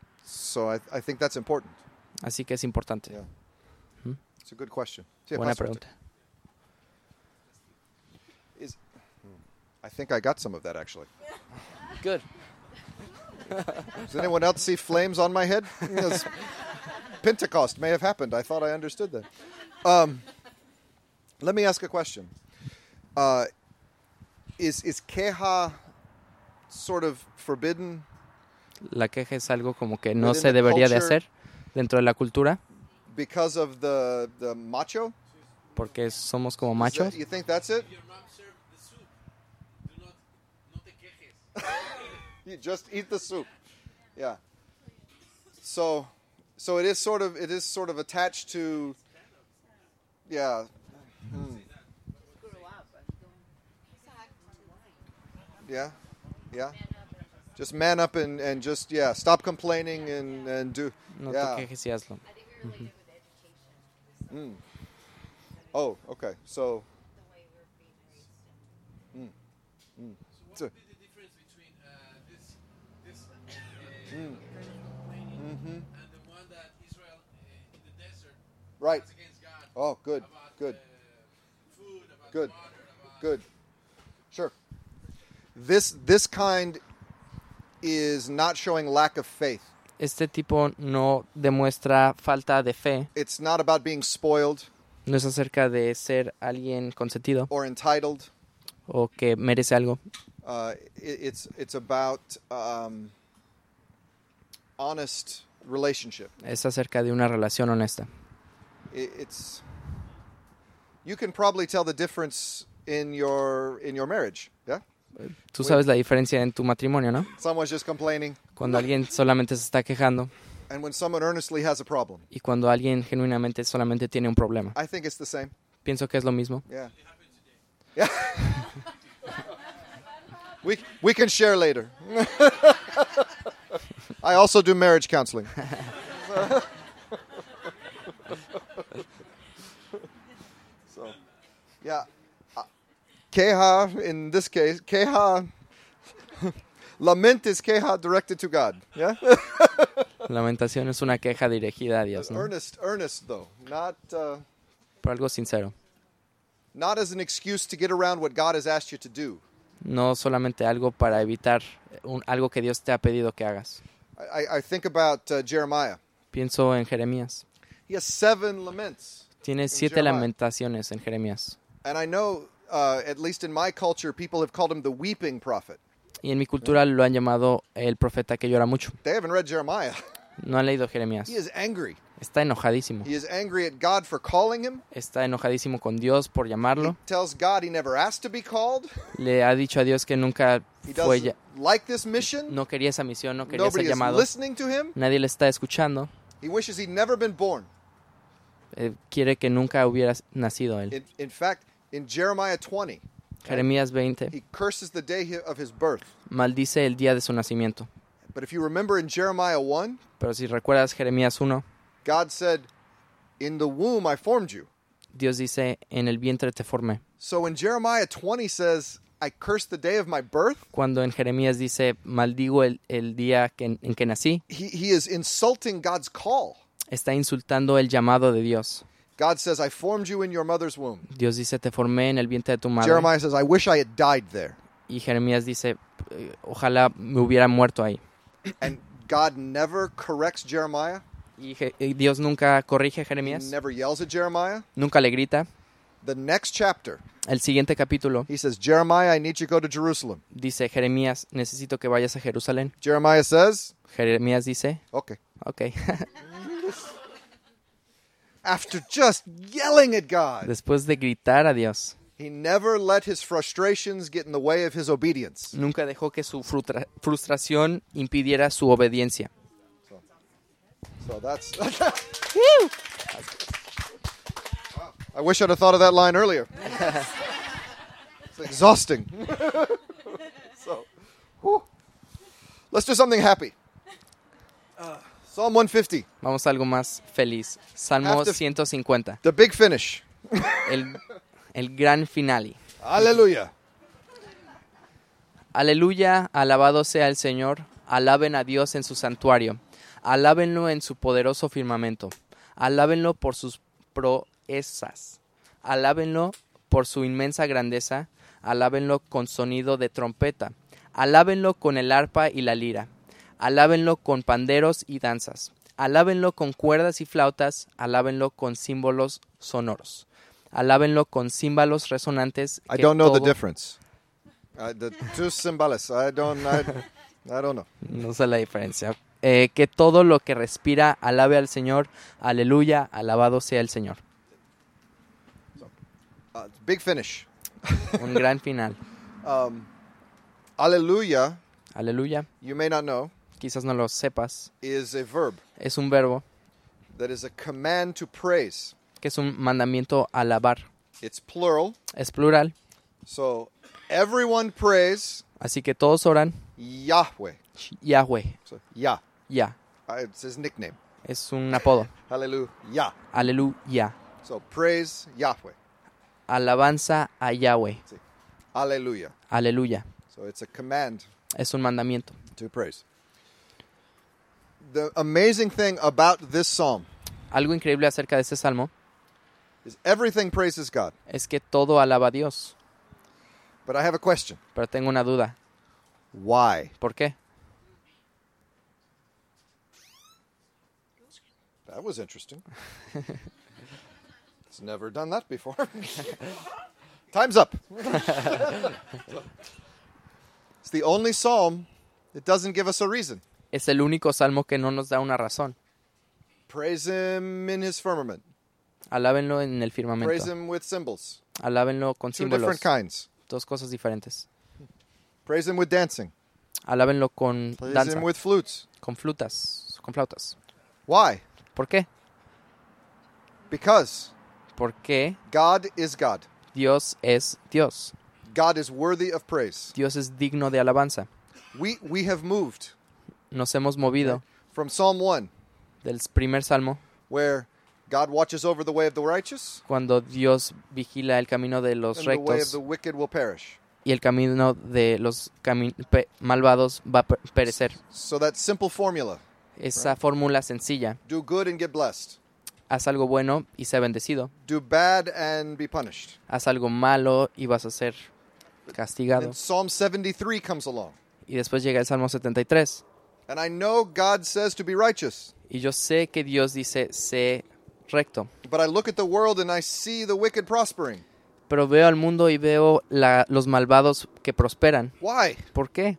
[SPEAKER 1] So I, I think that's important.
[SPEAKER 2] Así que es importante.
[SPEAKER 1] Yeah. It's a good question. Sí,
[SPEAKER 2] Buena
[SPEAKER 1] Pastor.
[SPEAKER 2] pregunta.
[SPEAKER 1] Is, I think I got some of that, actually.
[SPEAKER 2] Good.
[SPEAKER 1] Does anyone else see flames on my head? Yes. Pentecost may have happened. I thought I understood that. Um, let me ask a question. Uh, is is queja sort of forbidden
[SPEAKER 2] La queja es algo como que no
[SPEAKER 1] Within
[SPEAKER 2] se
[SPEAKER 1] the
[SPEAKER 2] debería de
[SPEAKER 1] culture-
[SPEAKER 2] hacer dentro de la cultura
[SPEAKER 1] because of the the macho?
[SPEAKER 2] porque somos como
[SPEAKER 1] Is
[SPEAKER 2] machos.
[SPEAKER 1] that- you think that's it?
[SPEAKER 4] Your mom served the soup. Do not, no te quejes.
[SPEAKER 1] You just eat the soup. Yeah. So, so it is sort of it is sort of attached to. Yeah. Hmm. Yeah. Yeah. Just man up and, and just yeah stop complaining and, and do
[SPEAKER 2] No
[SPEAKER 1] yeah.
[SPEAKER 2] te quejes y hazlo.
[SPEAKER 1] Mm. Oh, okay. So. Mm. Mm.
[SPEAKER 4] What
[SPEAKER 1] So-
[SPEAKER 4] would be the difference between uh, this this uh,
[SPEAKER 1] Mm. Mhm.
[SPEAKER 4] and the one that Israel uh, in the desert
[SPEAKER 1] Right.
[SPEAKER 4] has against God?
[SPEAKER 1] Oh, good.
[SPEAKER 4] About
[SPEAKER 1] Good.
[SPEAKER 4] uh, food, about
[SPEAKER 1] Good.
[SPEAKER 4] water, about
[SPEAKER 1] Good. Sure. This this kind is not showing lack of faith.
[SPEAKER 2] Este tipo no demuestra falta de fe.
[SPEAKER 1] It's not about being spoiled
[SPEAKER 2] No es acerca de ser alguien consentido
[SPEAKER 1] or entitled.
[SPEAKER 2] o que merece algo.
[SPEAKER 1] Uh, it, it's it's about um, honest relationship.
[SPEAKER 2] Es acerca de una relación honesta.
[SPEAKER 1] It, it's you can probably tell the difference in your in your marriage. Yeah,
[SPEAKER 2] Tú sabes la diferencia en tu matrimonio, ¿no?
[SPEAKER 1] someone's just complaining,
[SPEAKER 2] Cuando alguien solamente se está quejando
[SPEAKER 1] and when someone earnestly has a problem.
[SPEAKER 2] y cuando alguien genuinamente solamente tiene un problema.
[SPEAKER 1] I think it's the same.
[SPEAKER 2] Pienso que es lo mismo.
[SPEAKER 1] Yeah. Yeah. we we can share later. I also do marriage counseling. So, yeah. Uh, Queja, in this case, queja, lament is queja directed to God. Yeah?
[SPEAKER 2] Lamentación es una queja dirigida a Dios, ¿no?
[SPEAKER 1] Earnest, earnest though. Not, uh,
[SPEAKER 2] Por algo sincero.
[SPEAKER 1] not as an excuse to get around what God has asked you to do.
[SPEAKER 2] No solamente algo para evitar un- algo que Dios te ha pedido que hagas.
[SPEAKER 1] I, I- I think about uh, Jeremiah.
[SPEAKER 2] Pienso en Jeremías.
[SPEAKER 1] He has seven laments.
[SPEAKER 2] Tiene siete
[SPEAKER 1] Jeremiah.
[SPEAKER 2] lamentaciones en Jeremías.
[SPEAKER 1] And I know, uh, at least in my culture, people have called him the weeping prophet.
[SPEAKER 2] Y en mi cultura lo han llamado el profeta que llora mucho.
[SPEAKER 1] They haven't read Jeremiah.
[SPEAKER 2] No han leído Jeremías.
[SPEAKER 1] He is angry.
[SPEAKER 2] Está enojadísimo.
[SPEAKER 1] He is angry at God for calling him.
[SPEAKER 2] Está enojadísimo con Dios por
[SPEAKER 1] He
[SPEAKER 2] llamarlo.
[SPEAKER 1] tells God he never asked to be called.
[SPEAKER 2] Le ha dicho a Dios que nunca
[SPEAKER 1] He
[SPEAKER 2] fue,
[SPEAKER 1] doesn't
[SPEAKER 2] ya-
[SPEAKER 1] like this mission.
[SPEAKER 2] no quería esa misión, no quería
[SPEAKER 1] Nobody
[SPEAKER 2] ser
[SPEAKER 1] is
[SPEAKER 2] llamado.
[SPEAKER 1] listening to him.
[SPEAKER 2] Nadie le está escuchando.
[SPEAKER 1] He wishes he'd never been born.
[SPEAKER 2] Eh, quiere que nunca hubiera nacido él.
[SPEAKER 1] In, in fact, in Jeremiah twenty,
[SPEAKER 2] Jeremías veinte
[SPEAKER 1] he curses the day hi- of his birth.
[SPEAKER 2] maldice el día de su nacimiento.
[SPEAKER 1] But if you remember in Jeremiah one,
[SPEAKER 2] Pero si recuerdas Jeremías uno,
[SPEAKER 1] God said, "In the womb I formed you."
[SPEAKER 2] Dios dice, en el vientre te formé.
[SPEAKER 1] So when Jeremiah twenty says, "I curse the day of my birth,"
[SPEAKER 2] Cuando en Jeremías dice, maldigo el, el día que- en que nací,
[SPEAKER 1] he, he is insulting God's call.
[SPEAKER 2] está insultando el llamado de Dios.
[SPEAKER 1] God says, "I formed you in your mother's womb."
[SPEAKER 2] Dios dice, te formé en el vientre de tu madre.
[SPEAKER 1] Jeremiah says, "I wish I had died there."
[SPEAKER 2] Y Jeremías dice, "Eh, ojalá me hubiera muerto ahí."
[SPEAKER 1] And God never corrects Jeremiah.
[SPEAKER 2] Y, Je- y Dios nunca corrige a
[SPEAKER 1] He
[SPEAKER 2] Jeremías,
[SPEAKER 1] never yells at Jeremiah.
[SPEAKER 2] nunca le grita.
[SPEAKER 1] The next chapter,
[SPEAKER 2] El siguiente capítulo
[SPEAKER 1] he says, "Jeremiah, I need you to go to Jerusalem."
[SPEAKER 2] dice, Jeremías, necesito que vayas a Jerusalén.
[SPEAKER 1] Jeremiah says,
[SPEAKER 2] Jeremías dice,
[SPEAKER 1] "Okay."
[SPEAKER 2] ok.
[SPEAKER 1] After just yelling at God,
[SPEAKER 2] Después de gritar a Dios,
[SPEAKER 1] he never let his frustrations get in the way of his obedience.
[SPEAKER 2] nunca dejó que su frutra- frustración impidiera su obediencia.
[SPEAKER 1] So that's. I wish I'd have thought of that line earlier. It's exhausting. so, whew. Let's do something happy. Psalm one fifty,
[SPEAKER 2] Vamos a algo más feliz. Salmo
[SPEAKER 1] Have to-
[SPEAKER 2] ciento cincuenta,
[SPEAKER 1] the big finish.
[SPEAKER 2] el, el gran finale.
[SPEAKER 1] Hallelujah.
[SPEAKER 2] Aleluya, alabado sea el Señor, alaben a Dios en su santuario, alábenlo en su poderoso firmamento, alábenlo por sus proezas, alábenlo por su inmensa grandeza, alábenlo con sonido de trompeta, alábenlo con el arpa y la lira, alábenlo con panderos y danzas, alábenlo con cuerdas y flautas, alábenlo con símbolos sonoros, alábenlo con címbalos resonantes.
[SPEAKER 1] I
[SPEAKER 2] que
[SPEAKER 1] don't know the
[SPEAKER 2] todo-
[SPEAKER 1] difference. Uh, the two cymbals. I don't. I, I don't know.
[SPEAKER 2] No sé la diferencia. Eh, que todo lo que respira alabe al Señor. Aleluya, alabado sea el Señor.
[SPEAKER 1] Uh, big finish.
[SPEAKER 2] Un gran final.
[SPEAKER 1] Um, Hallelujah.
[SPEAKER 2] Aleluya.
[SPEAKER 1] You may not know
[SPEAKER 2] Quizás no lo sepas.
[SPEAKER 1] is a verb
[SPEAKER 2] Es un verbo
[SPEAKER 1] that is a command to praise.
[SPEAKER 2] que es un mandamiento alabar.
[SPEAKER 1] It's plural.
[SPEAKER 2] Es plural.
[SPEAKER 1] So everyone praise
[SPEAKER 2] Así que todos oran
[SPEAKER 1] Yahweh.
[SPEAKER 2] Yahweh.
[SPEAKER 1] So Yah.
[SPEAKER 2] Ya.
[SPEAKER 1] Uh, it's his nickname.
[SPEAKER 2] Es un apodo.
[SPEAKER 1] Hallelujah.
[SPEAKER 2] Aleluya.
[SPEAKER 1] So praise Yahweh.
[SPEAKER 2] Alabanza a Yahweh.
[SPEAKER 1] Hallelujah.
[SPEAKER 2] Aleluya.
[SPEAKER 1] So it's a command
[SPEAKER 2] Es un mandamiento.
[SPEAKER 1] to praise. The amazing thing about this psalm
[SPEAKER 2] Algo increíble acerca de este salmo
[SPEAKER 1] is everything praises God.
[SPEAKER 2] es que todo alaba a Dios.
[SPEAKER 1] But I have a question.
[SPEAKER 2] Pero tengo una duda.
[SPEAKER 1] Why?
[SPEAKER 2] ¿Por qué?
[SPEAKER 1] That was interesting. It's never done that before. Time's up. It's the only psalm that doesn't give us a reason.
[SPEAKER 2] Es el único salmo que no nos da una razón.
[SPEAKER 1] Praise him in his firmament.
[SPEAKER 2] Alábenlo en el firmamento.
[SPEAKER 1] Praise him with cymbals.
[SPEAKER 2] Alábenlo con
[SPEAKER 1] Two
[SPEAKER 2] símbolos.
[SPEAKER 1] different kinds.
[SPEAKER 2] Dos cosas diferentes.
[SPEAKER 1] Praise him with dancing.
[SPEAKER 2] Alábenlo con
[SPEAKER 1] Praise
[SPEAKER 2] danza,
[SPEAKER 1] him with flutes.
[SPEAKER 2] con flutas, con flautas.
[SPEAKER 1] Why?
[SPEAKER 2] ¿Por qué?
[SPEAKER 1] Because
[SPEAKER 2] Porque
[SPEAKER 1] God is God.
[SPEAKER 2] Dios es Dios.
[SPEAKER 1] God is worthy of praise.
[SPEAKER 2] Dios es digno de alabanza.
[SPEAKER 1] We we have moved
[SPEAKER 2] Nos hemos movido
[SPEAKER 1] from Psalm one,
[SPEAKER 2] del primer salmo,
[SPEAKER 1] where God watches over the way of the righteous,
[SPEAKER 2] cuando Dios vigila el camino de los
[SPEAKER 1] and the way of
[SPEAKER 2] rectos
[SPEAKER 1] the wicked will perish.
[SPEAKER 2] y el camino de los cami- pe- malvados va a per- perecer.
[SPEAKER 1] So that simple formula,
[SPEAKER 2] Esa fórmula sencilla.
[SPEAKER 1] do good and get blessed.
[SPEAKER 2] Haz algo bueno y sé bendecido.
[SPEAKER 1] Do bad and be punished.
[SPEAKER 2] Haz algo malo y vas a ser castigado.
[SPEAKER 1] And Psalm seventy-three comes along.
[SPEAKER 2] Y después llega el Salmo setenta y tres.
[SPEAKER 1] And I know God says to be righteous.
[SPEAKER 2] Y yo sé que Dios dice, sé recto.
[SPEAKER 1] But I look at the world and I see the wicked prospering.
[SPEAKER 2] Pero veo al mundo y veo la, los malvados que prosperan.
[SPEAKER 1] Why?
[SPEAKER 2] ¿Por qué?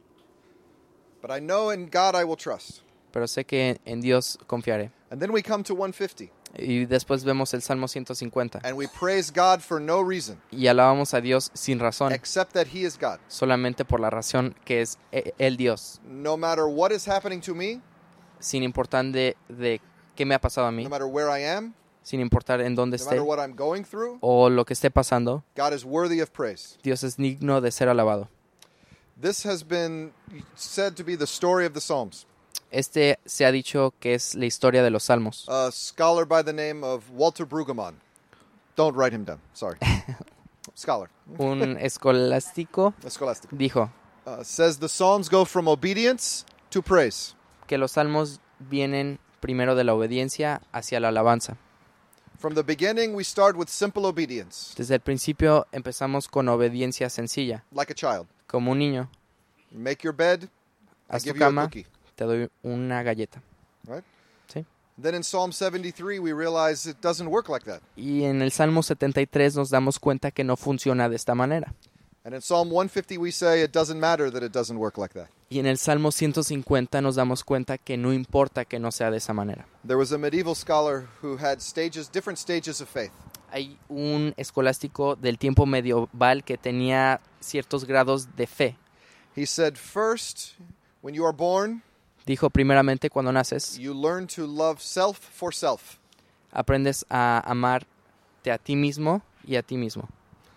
[SPEAKER 1] But I know in God I will trust.
[SPEAKER 2] Pero sé que en Dios confiaré.
[SPEAKER 1] And then we come to one fifty.
[SPEAKER 2] Y después vemos el Salmo ciento cincuenta.
[SPEAKER 1] And we praise God for no reason
[SPEAKER 2] Y alabamos a Dios sin razón,
[SPEAKER 1] except that He is God.
[SPEAKER 2] solamente por la razón que es e- el Dios,
[SPEAKER 1] No matter what is happening to me,
[SPEAKER 2] sin importar de, de qué me ha pasado a mí,
[SPEAKER 1] no matter where I am,
[SPEAKER 2] sin importar en dónde
[SPEAKER 1] no
[SPEAKER 2] esté
[SPEAKER 1] matter what I'm going through,
[SPEAKER 2] o lo que esté pasando,
[SPEAKER 1] God is worthy of praise.
[SPEAKER 2] Dios es digno de ser alabado.
[SPEAKER 1] This has been said to be the story of the Psalms.
[SPEAKER 2] Este se ha dicho que es la historia de los Salmos.
[SPEAKER 1] A scholar by the name of Walter Brueggemann. Don't write him down. Sorry. Scholar.
[SPEAKER 2] Un escolástico
[SPEAKER 1] A scholastic.
[SPEAKER 2] dijo
[SPEAKER 1] Uh, says the Psalms go from obedience to praise.
[SPEAKER 2] que los Salmos vienen primero de la obediencia hacia la alabanza.
[SPEAKER 1] From the beginning, we start with simple obedience,
[SPEAKER 2] Desde el principio empezamos con obediencia sencilla,
[SPEAKER 1] like a child.
[SPEAKER 2] como un niño.
[SPEAKER 1] You make your bed, I
[SPEAKER 2] Haz tu
[SPEAKER 1] give you a
[SPEAKER 2] cama,
[SPEAKER 1] cookie.
[SPEAKER 2] te doy una galleta.
[SPEAKER 1] Right?
[SPEAKER 2] Sí.
[SPEAKER 1] Then in Psalm seventy-three, we realize it doesn't work like that.
[SPEAKER 2] Y en el Salmo setenta y tres nos damos cuenta que no funciona de esta manera.
[SPEAKER 1] And in Psalm one fifty, we say it doesn't matter that it doesn't work like that.
[SPEAKER 2] Y en el Salmo ciento cincuenta nos damos cuenta que no importa que no sea de esa manera.
[SPEAKER 1] There was a medieval scholar who had stages, different stages of faith.
[SPEAKER 2] Hay un escolástico del tiempo medieval que tenía ciertos grados de fe.
[SPEAKER 1] He said, first, when you are born,
[SPEAKER 2] Dijo, primeramente, cuando naces,
[SPEAKER 1] you learn to love self for self.
[SPEAKER 2] aprendes a amarte a ti mismo y a ti mismo.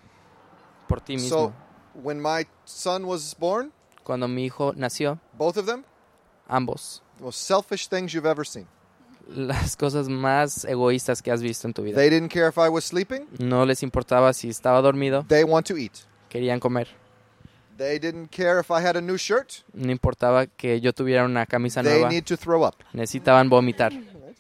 [SPEAKER 2] Por ti mismo.
[SPEAKER 1] So, when my son was born,
[SPEAKER 2] Cuando mi hijo nació,
[SPEAKER 1] both of them,
[SPEAKER 2] ambos,
[SPEAKER 1] the most selfish things you've ever seen.
[SPEAKER 2] las cosas más egoístas que has visto en tu vida.
[SPEAKER 1] They didn't care if I was sleeping.
[SPEAKER 2] No les importaba si estaba dormido,
[SPEAKER 1] They want to eat.
[SPEAKER 2] querían comer.
[SPEAKER 1] They didn't care if I had a new shirt.
[SPEAKER 2] No importaba que yo tuviera una camisa
[SPEAKER 1] They
[SPEAKER 2] nueva,
[SPEAKER 1] need to throw up.
[SPEAKER 2] necesitaban vomitar.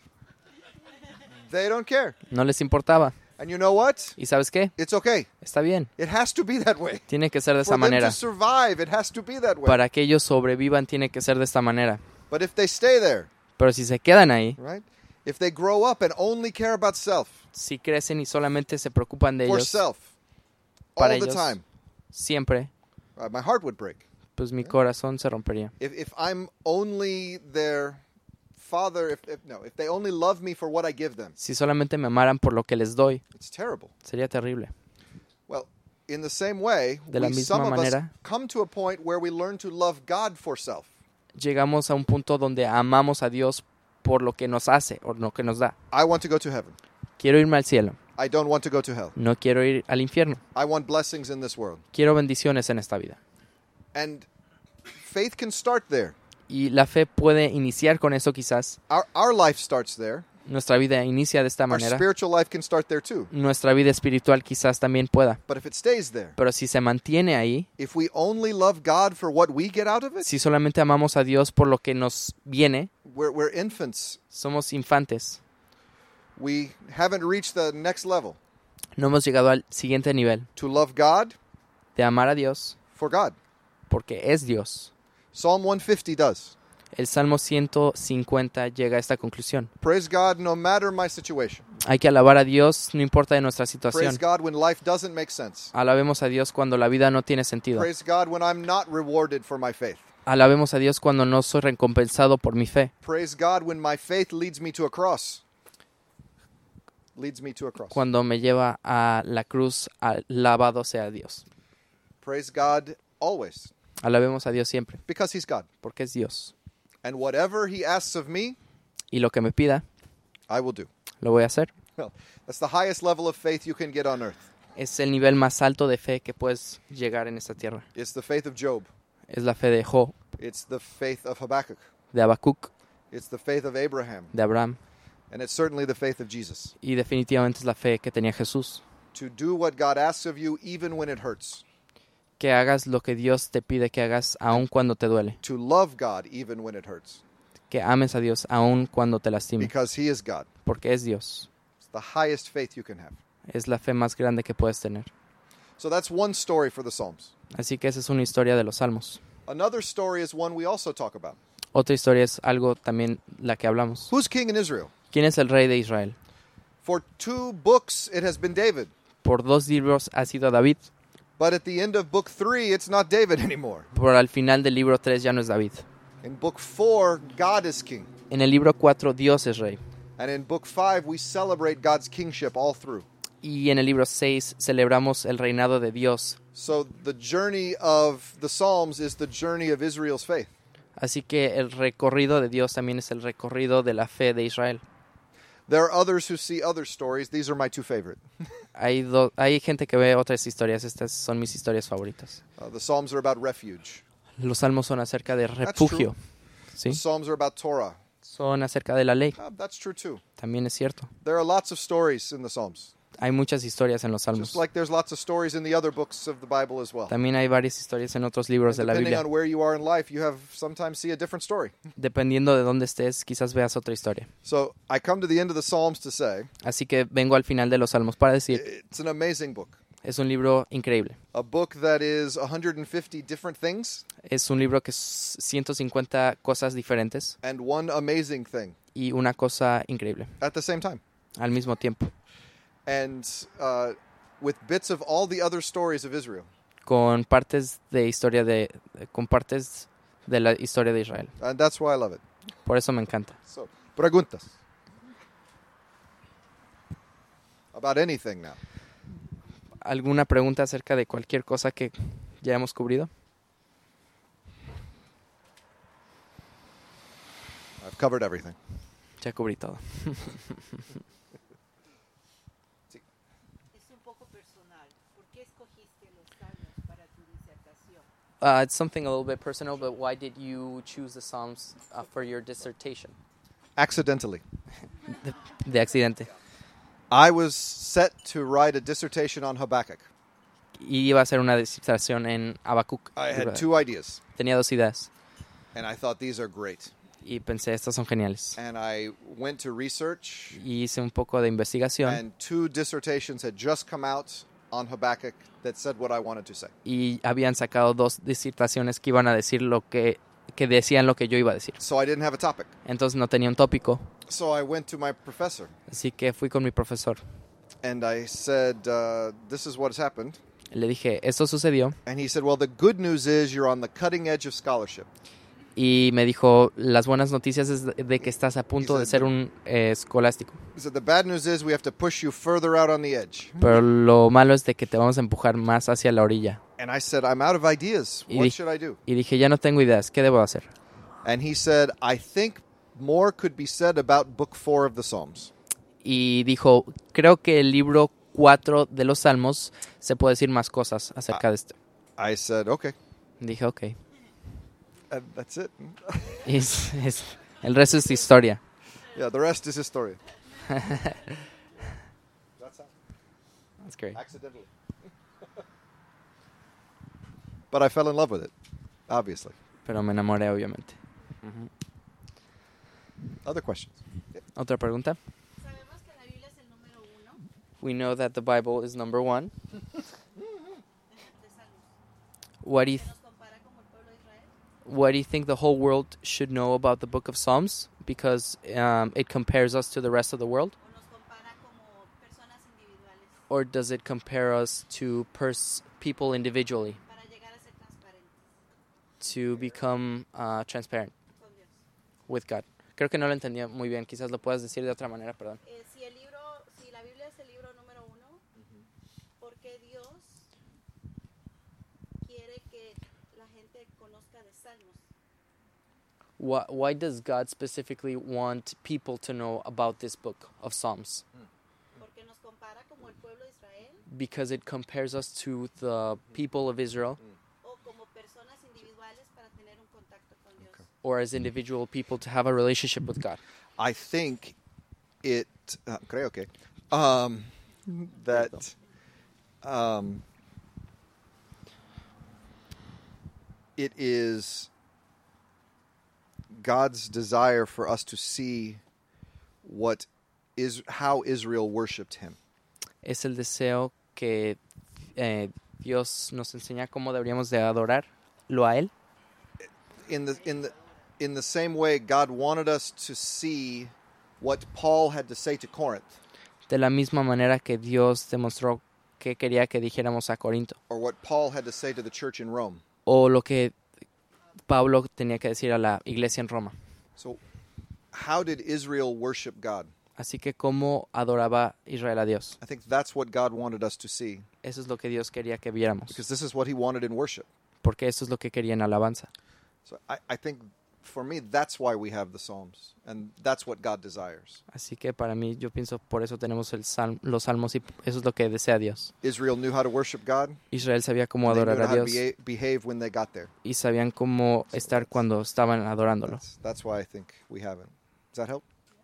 [SPEAKER 1] They don't care.
[SPEAKER 2] No les importaba.
[SPEAKER 1] And you know what?
[SPEAKER 2] ¿Y sabes qué?
[SPEAKER 1] It's okay.
[SPEAKER 2] Está bien.
[SPEAKER 1] It has to be that way.
[SPEAKER 2] Tiene que ser de esa
[SPEAKER 1] For them
[SPEAKER 2] manera.
[SPEAKER 1] to survive, it has to be that way.
[SPEAKER 2] Para que ellos sobrevivan, tiene que ser de esta manera.
[SPEAKER 1] But if they stay there,
[SPEAKER 2] Pero si se quedan ahí,
[SPEAKER 1] right? If they grow up and only care about self,
[SPEAKER 2] si crecen y solamente se preocupan de
[SPEAKER 1] for
[SPEAKER 2] ellos,
[SPEAKER 1] self,
[SPEAKER 2] para
[SPEAKER 1] all the
[SPEAKER 2] ellos,
[SPEAKER 1] time,
[SPEAKER 2] siempre,
[SPEAKER 1] uh, my heart would break.
[SPEAKER 2] pues mi corazón se rompería.
[SPEAKER 1] If if I'm only their father, if, if no, if they only love me for what I give them,
[SPEAKER 2] Si solamente me amaran por lo que les doy,
[SPEAKER 1] it's terrible.
[SPEAKER 2] sería terrible.
[SPEAKER 1] Well, in the same way,
[SPEAKER 2] De la
[SPEAKER 1] we,
[SPEAKER 2] misma
[SPEAKER 1] some of us
[SPEAKER 2] manera,
[SPEAKER 1] come to a point where we learn to love God for self.
[SPEAKER 2] llegamos a un punto donde amamos a Dios por lo que nos hace o lo que nos da.
[SPEAKER 1] I want to go to heaven.
[SPEAKER 2] Quiero irme al cielo,
[SPEAKER 1] I don't want to go to hell.
[SPEAKER 2] no quiero ir al infierno.
[SPEAKER 1] I want blessings in this world.
[SPEAKER 2] Quiero bendiciones en esta vida.
[SPEAKER 1] And faith can start there.
[SPEAKER 2] Y la fe puede iniciar con eso quizás.
[SPEAKER 1] Our our life starts there.
[SPEAKER 2] Nuestra vida inicia de esta
[SPEAKER 1] Our
[SPEAKER 2] manera.
[SPEAKER 1] spiritual life can start there too.
[SPEAKER 2] Nuestra vida espiritual quizás también pueda.
[SPEAKER 1] But if it stays there,
[SPEAKER 2] Pero si se mantiene ahí,
[SPEAKER 1] if we only love God for what we get out of it,
[SPEAKER 2] si solamente amamos a Dios por lo que nos viene,
[SPEAKER 1] we're, we're infants.
[SPEAKER 2] somos infantes.
[SPEAKER 1] We haven't reached the next level
[SPEAKER 2] No hemos llegado al siguiente nivel
[SPEAKER 1] to love God
[SPEAKER 2] de amar a Dios
[SPEAKER 1] for God.
[SPEAKER 2] porque es Dios.
[SPEAKER 1] Psalm one fifty does.
[SPEAKER 2] El Salmo ciento cincuenta llega a esta conclusión.
[SPEAKER 1] Praise God no matter my situation.
[SPEAKER 2] Hay que alabar a Dios no importa de nuestra
[SPEAKER 1] Praise
[SPEAKER 2] situación.
[SPEAKER 1] God when life doesn't make sense.
[SPEAKER 2] Alabemos a Dios cuando la vida no tiene sentido.
[SPEAKER 1] Praise God when I'm not rewarded for my faith.
[SPEAKER 2] Alabemos a Dios cuando no soy recompensado por mi fe.
[SPEAKER 1] Praise God when my faith leads me to a cross. Leads me to a cross.
[SPEAKER 2] Cuando me lleva a la cruz, alabado sea Dios.
[SPEAKER 1] Praise God always
[SPEAKER 2] Alabemos a Dios siempre,
[SPEAKER 1] because He's God.
[SPEAKER 2] porque es Dios.
[SPEAKER 1] And whatever He asks of me,
[SPEAKER 2] Y lo que me pida,
[SPEAKER 1] I will do.
[SPEAKER 2] lo voy a hacer.
[SPEAKER 1] Well, that's the highest level of faith you can get on earth.
[SPEAKER 2] Es el nivel más alto de fe que puedes llegar en esta tierra.
[SPEAKER 1] It's the faith of Job.
[SPEAKER 2] Es la fe de Job,
[SPEAKER 1] It's the faith of Habakkuk.
[SPEAKER 2] de Habacuc,
[SPEAKER 1] It's the faith of Abraham.
[SPEAKER 2] de Abraham.
[SPEAKER 1] And it's certainly the faith of Jesus.
[SPEAKER 2] Y definitivamente es la fe que tenía Jesús.
[SPEAKER 1] To do what God asks of you even when it hurts.
[SPEAKER 2] Que hagas lo que Dios te pide que hagas aun cuando te duele.
[SPEAKER 1] To love God even when it hurts.
[SPEAKER 2] Que ames a Dios aun cuando te lastime.
[SPEAKER 1] Because He is God.
[SPEAKER 2] Porque es Dios.
[SPEAKER 1] It's the highest faith you can have.
[SPEAKER 2] Es la fe más grande que puedes tener.
[SPEAKER 1] So that's one story for the Psalms.
[SPEAKER 2] Así que esa es una historia de los Salmos.
[SPEAKER 1] Another story is one we also talk about.
[SPEAKER 2] Otra historia es algo también la que hablamos.
[SPEAKER 1] Who's king in Israel?
[SPEAKER 2] ¿Quién es el rey de Israel?
[SPEAKER 1] For two books, it has been David.
[SPEAKER 2] Por dos libros ha sido David.
[SPEAKER 1] But at the end of book three, it's not David anymore.
[SPEAKER 2] Por al final del libro tres ya no es David.
[SPEAKER 1] In book four, God is king.
[SPEAKER 2] En el libro cuatro Dios es rey.
[SPEAKER 1] And in book five, we celebrate God's kingship all through.
[SPEAKER 2] Y en el libro seis celebramos el reinado de Dios.
[SPEAKER 1] So the journey of the Psalms is the journey of Israel's faith.
[SPEAKER 2] Así que el recorrido de Dios también es el recorrido de la fe de Israel.
[SPEAKER 1] There are others who see other stories. These are my two favorite.
[SPEAKER 2] Hay, do- hay gente que ve otras historias. Estas son mis historias favoritas.
[SPEAKER 1] Uh, the Psalms are about refuge.
[SPEAKER 2] Los salmos son acerca de refugio. ¿Sí?
[SPEAKER 1] The Psalms are about Torah.
[SPEAKER 2] Son acerca de la ley.
[SPEAKER 1] Uh, that's true too.
[SPEAKER 2] También es cierto.
[SPEAKER 1] There are lots of stories in the Psalms.
[SPEAKER 2] Hay muchas historias en los salmos.
[SPEAKER 1] Just like there's lots of stories in the other books of the Bible as well.
[SPEAKER 2] También hay varias historias en otros libros de la
[SPEAKER 1] Depending
[SPEAKER 2] Biblia.
[SPEAKER 1] on where you are in life, you have sometimes see a different story.
[SPEAKER 2] Dependiendo de dónde estés, quizás veas otra historia.
[SPEAKER 1] So I come to the end of the Psalms to say,
[SPEAKER 2] Así que vengo al final de los salmos para decir,
[SPEAKER 1] it's an amazing book.
[SPEAKER 2] es un libro increíble.
[SPEAKER 1] A book that is one hundred fifty different things
[SPEAKER 2] Es un libro que es ciento cincuenta cosas diferentes
[SPEAKER 1] and one amazing thing
[SPEAKER 2] y una cosa increíble
[SPEAKER 1] at the same time.
[SPEAKER 2] al mismo tiempo.
[SPEAKER 1] And uh, with bits of all the other stories of Israel.
[SPEAKER 2] Con partes de historia de, con partes de la historia de Israel.
[SPEAKER 1] And that's why I love it.
[SPEAKER 2] Por eso me encanta.
[SPEAKER 1] So, preguntas. About anything now.
[SPEAKER 2] ¿Alguna pregunta acerca de cualquier cosa que ya hemos cubrido?
[SPEAKER 1] I've covered everything.
[SPEAKER 2] Ya cubrí todo.
[SPEAKER 3] Es un poco personal. ¿Por qué escogiste los salmos para tu disertación?
[SPEAKER 2] Uh, it's something a little bit personal, but why did you choose the Psalms uh, for your dissertation?
[SPEAKER 1] Accidentally.
[SPEAKER 2] De, de accidente.
[SPEAKER 1] I was set to write a dissertation on Habakkuk.
[SPEAKER 2] Y iba a hacer una disertación en Habacuc.
[SPEAKER 1] I had two ideas,
[SPEAKER 2] Tenía dos ideas
[SPEAKER 1] and I thought these are great.
[SPEAKER 2] y pensé, estas son geniales.
[SPEAKER 1] And I went to research,
[SPEAKER 2] Y hice un poco de investigación
[SPEAKER 1] and two dissertations had just come out on Habakkuk that said what I wanted to say.
[SPEAKER 2] y habían sacado dos disertaciones que iban a decir lo que, que decían lo que yo iba a decir.
[SPEAKER 1] So I didn't have a topic.
[SPEAKER 2] Entonces no tenía un tópico,
[SPEAKER 1] So I went to my professor,
[SPEAKER 2] así que fui con mi profesor.
[SPEAKER 1] and I said, uh, this is what has happened.
[SPEAKER 2] Le dije, esto sucedió,
[SPEAKER 1] And he said, well, the good news is you're on the cutting edge of scholarship.
[SPEAKER 2] y me dijo, las buenas noticias es de, de que estás a punto de ser un eh, escolástico,
[SPEAKER 1] He said, the bad news is we have to push you further out on the edge.
[SPEAKER 2] pero lo malo es de que te vamos a empujar más hacia la orilla.
[SPEAKER 1] And I said, I'm out of ideas.
[SPEAKER 2] Y
[SPEAKER 1] What
[SPEAKER 2] di-
[SPEAKER 1] should I do?
[SPEAKER 2] Y dije, ya no tengo ideas, ¿qué debo hacer?
[SPEAKER 1] And he said, I think more could be said about book four of the Psalms.
[SPEAKER 2] Y dijo, creo que el libro cuatro de los Salmos se puede decir más cosas acerca de esto.
[SPEAKER 1] I said, okay.
[SPEAKER 2] Dije, ok.
[SPEAKER 1] And that's it.
[SPEAKER 2] Y es- es- el resto es historia.
[SPEAKER 1] Yeah, the rest is historia. That's how.
[SPEAKER 2] That's great.
[SPEAKER 1] Accidentally. But I fell in love with it, obviously.
[SPEAKER 2] Pero me enamoré, obviamente.
[SPEAKER 1] Other questions?
[SPEAKER 2] ¿Otra pregunta?
[SPEAKER 3] Sabemos que la Biblia es el número uno
[SPEAKER 2] We know that the Bible is number one.
[SPEAKER 3] de salmos.
[SPEAKER 2] What do you, th-
[SPEAKER 3] ¿Nos compara como el pueblo de Israel?
[SPEAKER 2] what do you think the whole world should know about the book of Psalms? Because um, it compares us to the rest of the world?
[SPEAKER 3] ¿O nos compara como personas individuales
[SPEAKER 2] Or does it compare us to pers- people individually
[SPEAKER 3] para llegar a ser transparentes
[SPEAKER 2] to become uh, transparent
[SPEAKER 3] con Dios?
[SPEAKER 2] with God? Creo que no lo entendía muy bien. Quizás lo puedas decir de otra manera, perdón.
[SPEAKER 3] Eh, si el libro, si la Biblia es el libro número uno, ¿por qué Dios quiere que la gente conozca de salmos?
[SPEAKER 2] Why, why does God specifically want people to know about this book of Psalms?
[SPEAKER 3] Porque nos compara como el pueblo de Israel
[SPEAKER 2] Because it compares us to the people of Israel
[SPEAKER 3] o como personas individuales para tener un contacto con Dios.
[SPEAKER 2] or as individual people to have a relationship with God.
[SPEAKER 1] I think it, uh, creo que, um, that um, it is God's desire for us to see what is how Israel worshipped Him.
[SPEAKER 2] Es el deseo que eh, Dios nos enseña cómo deberíamos de adorarlo a Él.
[SPEAKER 1] In the in the in the same way, God wanted us to see what Paul had to say to Corinth.
[SPEAKER 2] de la misma manera que Dios demostró que quería que dijéramos a Corinto,
[SPEAKER 1] or what Paul had to say to the church in Rome.
[SPEAKER 2] o lo que Pablo tenía que decir a la iglesia en Roma.
[SPEAKER 1] So, how did Israel worship God?
[SPEAKER 2] Así que cómo adoraba Israel a Dios.
[SPEAKER 1] I think that's what God wanted us to see,
[SPEAKER 2] Eso es lo que Dios quería que viéramos,
[SPEAKER 1] because this is what he wanted in worship.
[SPEAKER 2] porque eso es lo que quería en alabanza.
[SPEAKER 1] So I, I think, for me, that's why we have the Psalms, and that's what God desires.
[SPEAKER 2] Así que para mí, yo pienso, por eso tenemos el sal- los salmos y eso es lo que desea Dios.
[SPEAKER 1] Israel knew how to worship God.
[SPEAKER 2] Israel sabía cómo
[SPEAKER 1] and they knew
[SPEAKER 2] adorar a
[SPEAKER 1] how to
[SPEAKER 2] Dios
[SPEAKER 1] beha- behave when they got there.
[SPEAKER 2] y sabían cómo estar cuando estaban adorándolo.
[SPEAKER 1] That's, that's why I think we have it. Does that help?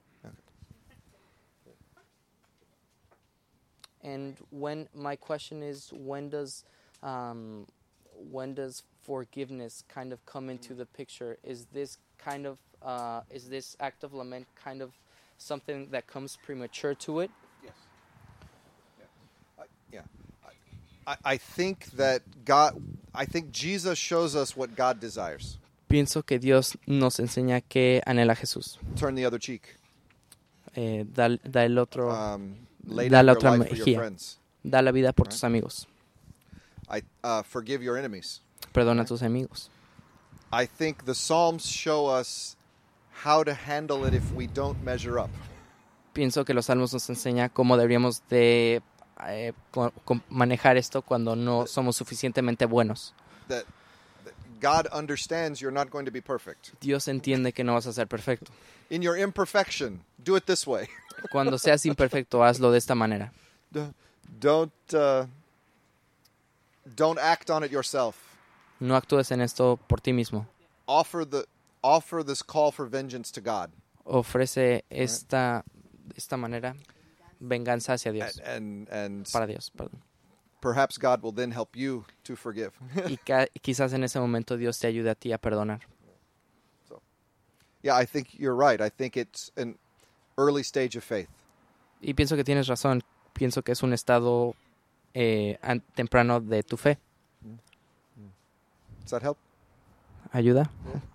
[SPEAKER 2] And when my question is, when does um, when does forgiveness kind of come into the picture? Is this kind of uh, is this act of lament kind of something that comes premature to it?
[SPEAKER 1] Yes. Yeah. I, yeah. I, I think that God, I think Jesus shows us what God desires.
[SPEAKER 2] Pienso que Dios nos enseña que anhela Jesús.
[SPEAKER 1] Turn the other cheek.
[SPEAKER 2] Eh, da, da el otro,
[SPEAKER 1] Um, lay
[SPEAKER 2] da
[SPEAKER 1] down
[SPEAKER 2] la
[SPEAKER 1] your
[SPEAKER 2] otra
[SPEAKER 1] life for your
[SPEAKER 2] mejilla.
[SPEAKER 1] friends.
[SPEAKER 2] Da la vida por tus amigos.
[SPEAKER 1] I uh, forgive your enemies.
[SPEAKER 2] Perdona a tus amigos.
[SPEAKER 1] I think the Psalms show us how to handle it if we don't measure up.
[SPEAKER 2] Pienso que los salmos nos enseñan cómo deberíamos de eh, co- co- manejar esto cuando no somos suficientemente buenos.
[SPEAKER 1] That, that God understands you're not going to be perfect.
[SPEAKER 2] Dios entiende que no vas a ser perfecto.
[SPEAKER 1] In your imperfection, do it this way.
[SPEAKER 2] Cuando seas imperfecto, hazlo de esta manera.
[SPEAKER 1] D- Don't uh, don't act on it yourself.
[SPEAKER 2] No actúes en esto por ti mismo.
[SPEAKER 1] Offer the offer this call for vengeance to God,
[SPEAKER 2] Ofrece esta, de esta manera venganza hacia Dios.
[SPEAKER 1] and and, and
[SPEAKER 2] Para Dios, perdón.
[SPEAKER 1] perhaps God will then help you to forgive.
[SPEAKER 2] Y ca- quizás en ese momento Dios te ayude a ti a perdonar.
[SPEAKER 1] Yeah, I think you're right. I think it's an early stage of faith.
[SPEAKER 2] Y pienso que tienes razón. Pienso que es un estado eh, an- temprano de tu fe.
[SPEAKER 1] Does that help?
[SPEAKER 2] ¿Ayuda?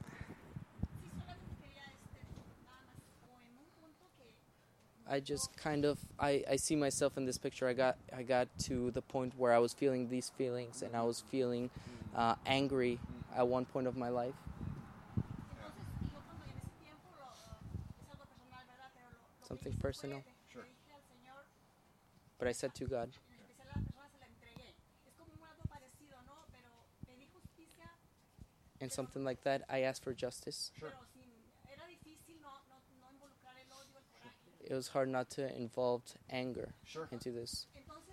[SPEAKER 2] I just kind of I, I see myself in this picture. I got I got to the point where I was feeling these feelings and I was feeling uh, angry at one point of my life. Something personal.
[SPEAKER 1] Sure.
[SPEAKER 2] But I said to God, and something like that, I asked for justice. It was hard not to involve anger
[SPEAKER 1] Sure.
[SPEAKER 2] into this.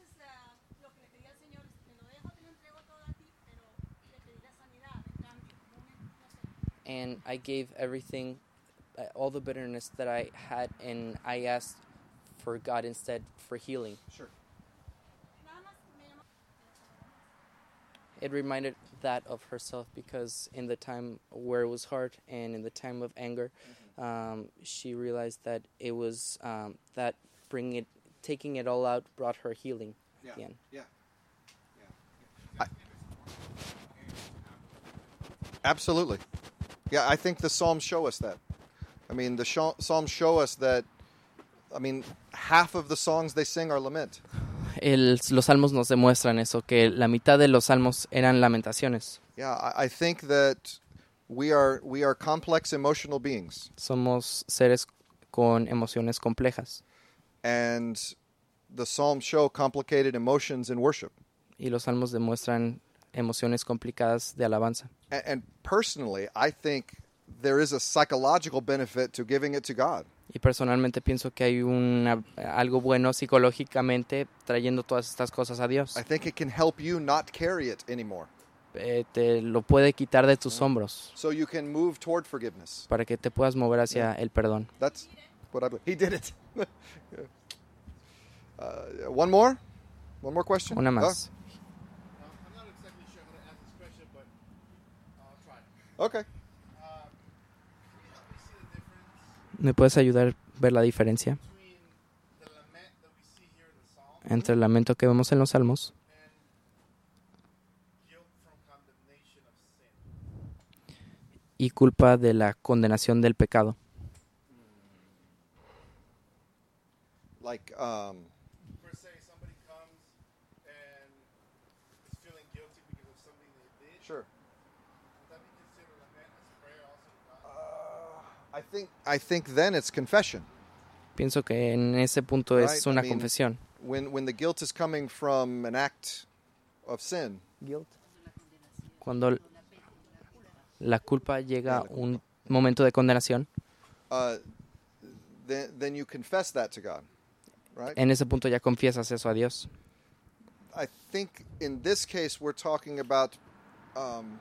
[SPEAKER 2] And I gave everything, uh, all the bitterness that I had, and I asked for God instead for healing.
[SPEAKER 1] Sure.
[SPEAKER 2] It reminded that of herself because in the time where it was hard and in the time of anger, um, she realized that it was um, that bringing it, taking it all out, brought her healing
[SPEAKER 1] Yeah.
[SPEAKER 2] at the end.
[SPEAKER 1] Yeah. Yeah. I, absolutely. Yeah, I think the Psalms show us that. I mean, the sh- Psalms show us that. I mean, half of the songs they sing are lament.
[SPEAKER 2] El, los salmos nos demuestran eso, que la mitad de los salmos eran lamentaciones.
[SPEAKER 1] Yeah, I, I think that we are we are complex emotional beings,
[SPEAKER 2] Somos seres con emociones complejas
[SPEAKER 1] and the Psalms show complicated emotions in worship.
[SPEAKER 2] y los salmos demuestran emociones complicadas de alabanza.
[SPEAKER 1] And, and personally, I think there is a psychological benefit to giving it to God.
[SPEAKER 2] Y personalmente pienso que hay una, algo bueno psicológicamente trayendo todas estas cosas a Dios.
[SPEAKER 1] I think it can help you not carry it anymore,
[SPEAKER 2] Eh, te lo puede quitar de tus hombros
[SPEAKER 1] so you can move toward forgiveness.
[SPEAKER 2] para que te puedas mover hacia el perdón.
[SPEAKER 1] That's what I believe. He did it. uh, one more? One more question?
[SPEAKER 2] Una más.
[SPEAKER 5] I'm not exactly sure how to ask this question, but I'll try.
[SPEAKER 1] Oh, okay.
[SPEAKER 5] Uh, can you help me see the difference
[SPEAKER 2] ¿Me puedes ayudar a ver la diferencia
[SPEAKER 5] between the lament that we see here in the Psalm
[SPEAKER 2] entre el lamento que vemos en los salmos
[SPEAKER 5] and guilt from condemnation of sin?
[SPEAKER 2] y culpa de la condenación del pecado?
[SPEAKER 1] like um,
[SPEAKER 5] Per se, somebody comes and is feeling guilty because of something they did.
[SPEAKER 1] sure.
[SPEAKER 5] Would that be considered lament as prayer also to God?
[SPEAKER 1] I think I think then it's confession.
[SPEAKER 2] Pienso que en ese punto
[SPEAKER 1] Right,
[SPEAKER 2] es
[SPEAKER 1] I
[SPEAKER 2] una
[SPEAKER 1] mean-
[SPEAKER 2] confesión.
[SPEAKER 1] When when the guilt is coming from an act of sin,
[SPEAKER 2] Cuando l- la culpa llega a un momento de condenación,
[SPEAKER 1] uh, then then you confess that to God, right?
[SPEAKER 2] en ese punto ya confiesas eso a Dios.
[SPEAKER 1] I think in this case we're talking about um,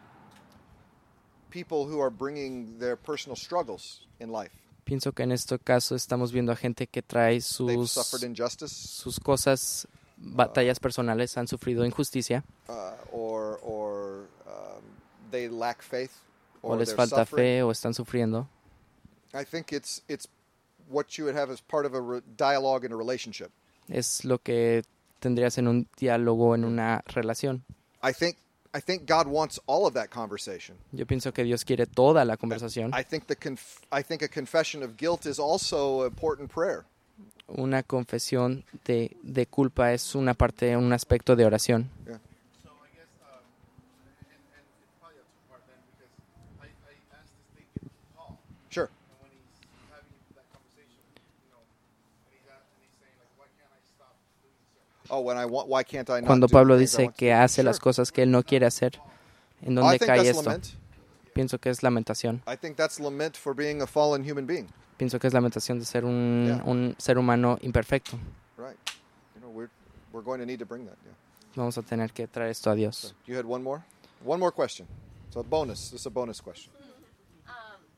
[SPEAKER 1] people who are bringing their personal struggles in life.
[SPEAKER 2] Pienso que en este caso estamos viendo a gente que trae
[SPEAKER 1] They've
[SPEAKER 2] sus,
[SPEAKER 1] suffered injustice,
[SPEAKER 2] sus cosas, batallas personales, han sufrido injusticia,
[SPEAKER 1] uh, or or um, they lack faith,
[SPEAKER 2] o
[SPEAKER 1] or
[SPEAKER 2] les
[SPEAKER 1] they're
[SPEAKER 2] falta
[SPEAKER 1] suffering.
[SPEAKER 2] fe o están sufriendo.
[SPEAKER 1] I think it's it's what you would have as part of a re- dialogue in a relationship.
[SPEAKER 2] Es lo que tendrías en un diálogo, en una relación.
[SPEAKER 1] I think I think God wants all of that conversation.
[SPEAKER 2] Yo pienso que Dios quiere toda la conversación.
[SPEAKER 1] I think the conf- I think a confession of guilt is also an important prayer.
[SPEAKER 2] Una confesión de, de culpa es una parte, un aspecto de oración.
[SPEAKER 1] Yeah.
[SPEAKER 5] So I guess, um, and, and it's probably a two-part then, because I, I asked this thinking to Paul,
[SPEAKER 1] Sure.
[SPEAKER 5] and when he's having that conversation, you know, and he's, at, and he's saying, like, why can't I stop doing certain
[SPEAKER 1] Oh, when I want, why can't I not
[SPEAKER 2] Cuando
[SPEAKER 1] do
[SPEAKER 2] Pablo
[SPEAKER 1] the things I
[SPEAKER 2] dice
[SPEAKER 1] want to
[SPEAKER 2] que
[SPEAKER 1] do?
[SPEAKER 2] hace las
[SPEAKER 1] Sure.
[SPEAKER 2] cosas que él no quiere hacer, ¿en
[SPEAKER 1] Oh, I
[SPEAKER 2] dónde
[SPEAKER 1] think
[SPEAKER 2] cae
[SPEAKER 1] that's
[SPEAKER 2] esto?
[SPEAKER 1] lament.
[SPEAKER 2] Pienso que es lamentación.
[SPEAKER 1] I think that's lament for being a fallen human being.
[SPEAKER 2] Pienso que es lamentación de ser un,
[SPEAKER 1] Yeah.
[SPEAKER 2] un ser humano imperfecto.
[SPEAKER 1] Right. You know, we're we're going to need to bring that. Yeah.
[SPEAKER 2] Vamos a tener que traer esto a
[SPEAKER 1] So,
[SPEAKER 2] Dios.
[SPEAKER 1] you had one more? One more question. So a bonus. This is a bonus question.
[SPEAKER 3] Um,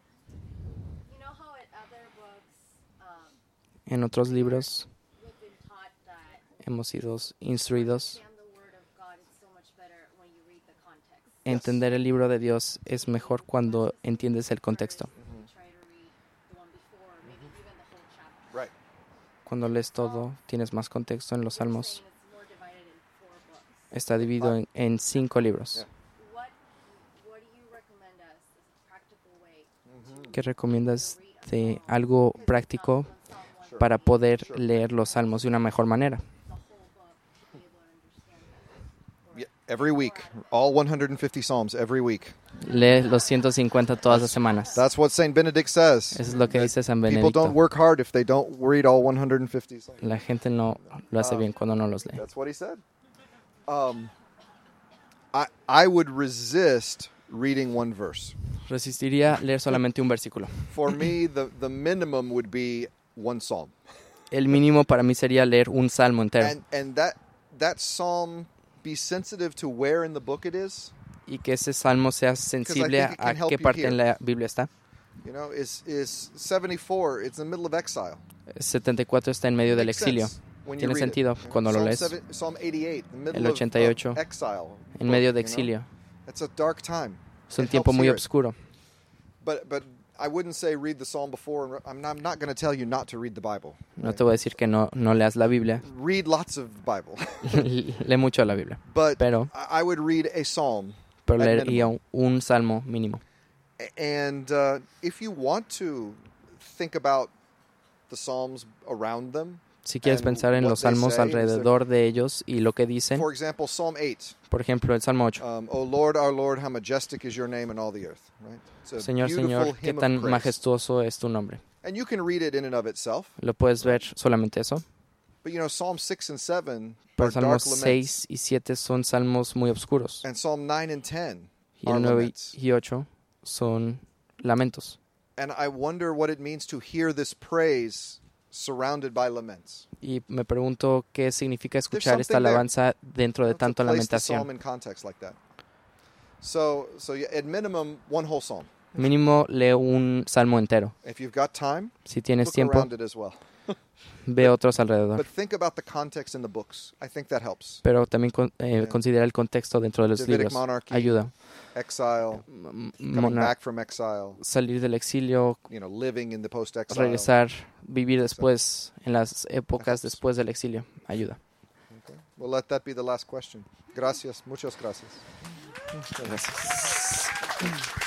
[SPEAKER 3] you know how in other books um,
[SPEAKER 2] En otros libros
[SPEAKER 3] we've been taught that
[SPEAKER 2] hemos sido instruidos.
[SPEAKER 3] understand the word of God is so much better when you read the context.
[SPEAKER 2] Entender el libro de Dios es mejor cuando entiendes el contexto.
[SPEAKER 3] Try to read the one before, maybe even the whole chapter.
[SPEAKER 1] Right.
[SPEAKER 2] Cuando lees todo, tienes más contexto en los
[SPEAKER 3] You're
[SPEAKER 2] salmos.
[SPEAKER 3] saying it's more divided in four books.
[SPEAKER 2] Está dividido en, en cinco libros.
[SPEAKER 1] Yeah.
[SPEAKER 3] What what do you recommend us as a practical way
[SPEAKER 2] ¿Qué recomiendas de algo práctico para poder leer los salmos de una mejor manera?
[SPEAKER 3] the whole book to be able to understand that?
[SPEAKER 1] Yeah, every week, all one hundred fifty psalms every week.
[SPEAKER 2] Lee los ciento cincuenta todas las semanas.
[SPEAKER 1] That's what Saint Benedict says.
[SPEAKER 2] Eso es lo que dice San
[SPEAKER 1] People don't
[SPEAKER 2] Benedicto.
[SPEAKER 1] work hard if they don't read all one hundred fifty psalms.
[SPEAKER 2] La gente no lo hace bien cuando no los lee.
[SPEAKER 1] That's what he said. Um, I I would resist reading one verse.
[SPEAKER 2] Resistiría leer solamente un versículo.
[SPEAKER 1] For me, the, the minimum would be one psalm,
[SPEAKER 2] El mínimo para mí sería leer un salmo entero.
[SPEAKER 1] and and that that psalm be sensitive to where in the book it is.
[SPEAKER 2] Y que ese salmo sea sensible
[SPEAKER 1] think it can
[SPEAKER 2] a
[SPEAKER 1] help
[SPEAKER 2] qué
[SPEAKER 1] you
[SPEAKER 2] parte
[SPEAKER 1] here.
[SPEAKER 2] en la Biblia está.
[SPEAKER 1] You know, is is seventy-four? It's in the middle of exile.
[SPEAKER 2] setenta y cuatro está en medio del
[SPEAKER 1] Makes
[SPEAKER 2] exilio.
[SPEAKER 1] sense when you
[SPEAKER 2] Tiene
[SPEAKER 1] read it.
[SPEAKER 2] sentido cuando lo
[SPEAKER 1] Psalm,
[SPEAKER 2] lees.
[SPEAKER 1] seven, Psalm eighty-eight, the middle
[SPEAKER 2] El
[SPEAKER 1] of-
[SPEAKER 2] ochenta y ocho,
[SPEAKER 1] of exile.
[SPEAKER 2] En medio de
[SPEAKER 1] you know?
[SPEAKER 2] exilio.
[SPEAKER 1] It's a dark time.
[SPEAKER 2] Es un
[SPEAKER 1] It
[SPEAKER 2] tiempo
[SPEAKER 1] helps
[SPEAKER 2] muy
[SPEAKER 1] hear it.
[SPEAKER 2] oscuro.
[SPEAKER 1] But but I wouldn't say read the psalm before. And re- I'm not, I'm not going to tell you not to read the Bible.
[SPEAKER 2] No te voy a decir que no, no leas la Biblia.
[SPEAKER 1] Read lots of Bible,
[SPEAKER 2] Lee mucho la Biblia.
[SPEAKER 1] but
[SPEAKER 2] Pero,
[SPEAKER 1] I I would read a psalm.
[SPEAKER 2] pero
[SPEAKER 1] at
[SPEAKER 2] leería
[SPEAKER 1] minimum.
[SPEAKER 2] un, un salmo mínimo.
[SPEAKER 1] And uh, if you want to think about the psalms around them,
[SPEAKER 2] Si quieres
[SPEAKER 1] and
[SPEAKER 2] pensar en
[SPEAKER 1] what
[SPEAKER 2] los
[SPEAKER 1] they
[SPEAKER 2] salmos
[SPEAKER 1] say,
[SPEAKER 2] alrededor de ellos y lo que dicen,
[SPEAKER 1] for example, Psalm eight.
[SPEAKER 2] por ejemplo, el Salmo ocho.
[SPEAKER 1] Um, O Lord, our Lord, how majestic is your name in all the earth. Right? It's a
[SPEAKER 2] Señor,
[SPEAKER 1] beautiful
[SPEAKER 2] Señor, qué
[SPEAKER 1] hymn of
[SPEAKER 2] tan
[SPEAKER 1] praise.
[SPEAKER 2] majestuoso es tu nombre.
[SPEAKER 1] And you can read it in and of itself.
[SPEAKER 2] Lo puedes ver solamente eso.
[SPEAKER 1] But you know, Psalm six and seven
[SPEAKER 2] Pero
[SPEAKER 1] are
[SPEAKER 2] Salmos
[SPEAKER 1] dark laments.
[SPEAKER 2] seis y siete son salmos muy oscuros.
[SPEAKER 1] And Psalm nine and ten
[SPEAKER 2] Y
[SPEAKER 1] are
[SPEAKER 2] el nueve
[SPEAKER 1] laments.
[SPEAKER 2] y ocho son lamentos.
[SPEAKER 1] And I wonder what it means to hear this praise surrounded by laments.
[SPEAKER 2] Y me pregunto qué significa escuchar esta
[SPEAKER 1] something there.
[SPEAKER 2] alabanza dentro de
[SPEAKER 1] To
[SPEAKER 2] tanto
[SPEAKER 1] place the psalm
[SPEAKER 2] lamentación.
[SPEAKER 1] in context like that. So, so yeah, at minimum, one whole psalm.
[SPEAKER 2] Mínimo lee un salmo entero.
[SPEAKER 1] If you've got time,
[SPEAKER 2] Si tienes
[SPEAKER 1] look
[SPEAKER 2] tiempo,
[SPEAKER 1] around it as well.
[SPEAKER 2] ve otros alrededor.
[SPEAKER 1] But think about the context in the books. I think that helps.
[SPEAKER 2] Pero también con- eh,
[SPEAKER 1] Yeah.
[SPEAKER 2] considera el contexto dentro de los
[SPEAKER 1] Davidic
[SPEAKER 2] libros.
[SPEAKER 1] monarchy,
[SPEAKER 2] Ayuda.
[SPEAKER 1] exile,
[SPEAKER 2] M-
[SPEAKER 1] coming
[SPEAKER 2] mona-
[SPEAKER 1] back from exile,
[SPEAKER 2] salir del exilio,
[SPEAKER 1] you know, living in the post-exile.
[SPEAKER 2] regresar, vivir después, en las épocas después del exilio. Ayuda.
[SPEAKER 1] We'll let that be the last question. Gracias, muchas gracias.
[SPEAKER 2] Gracias.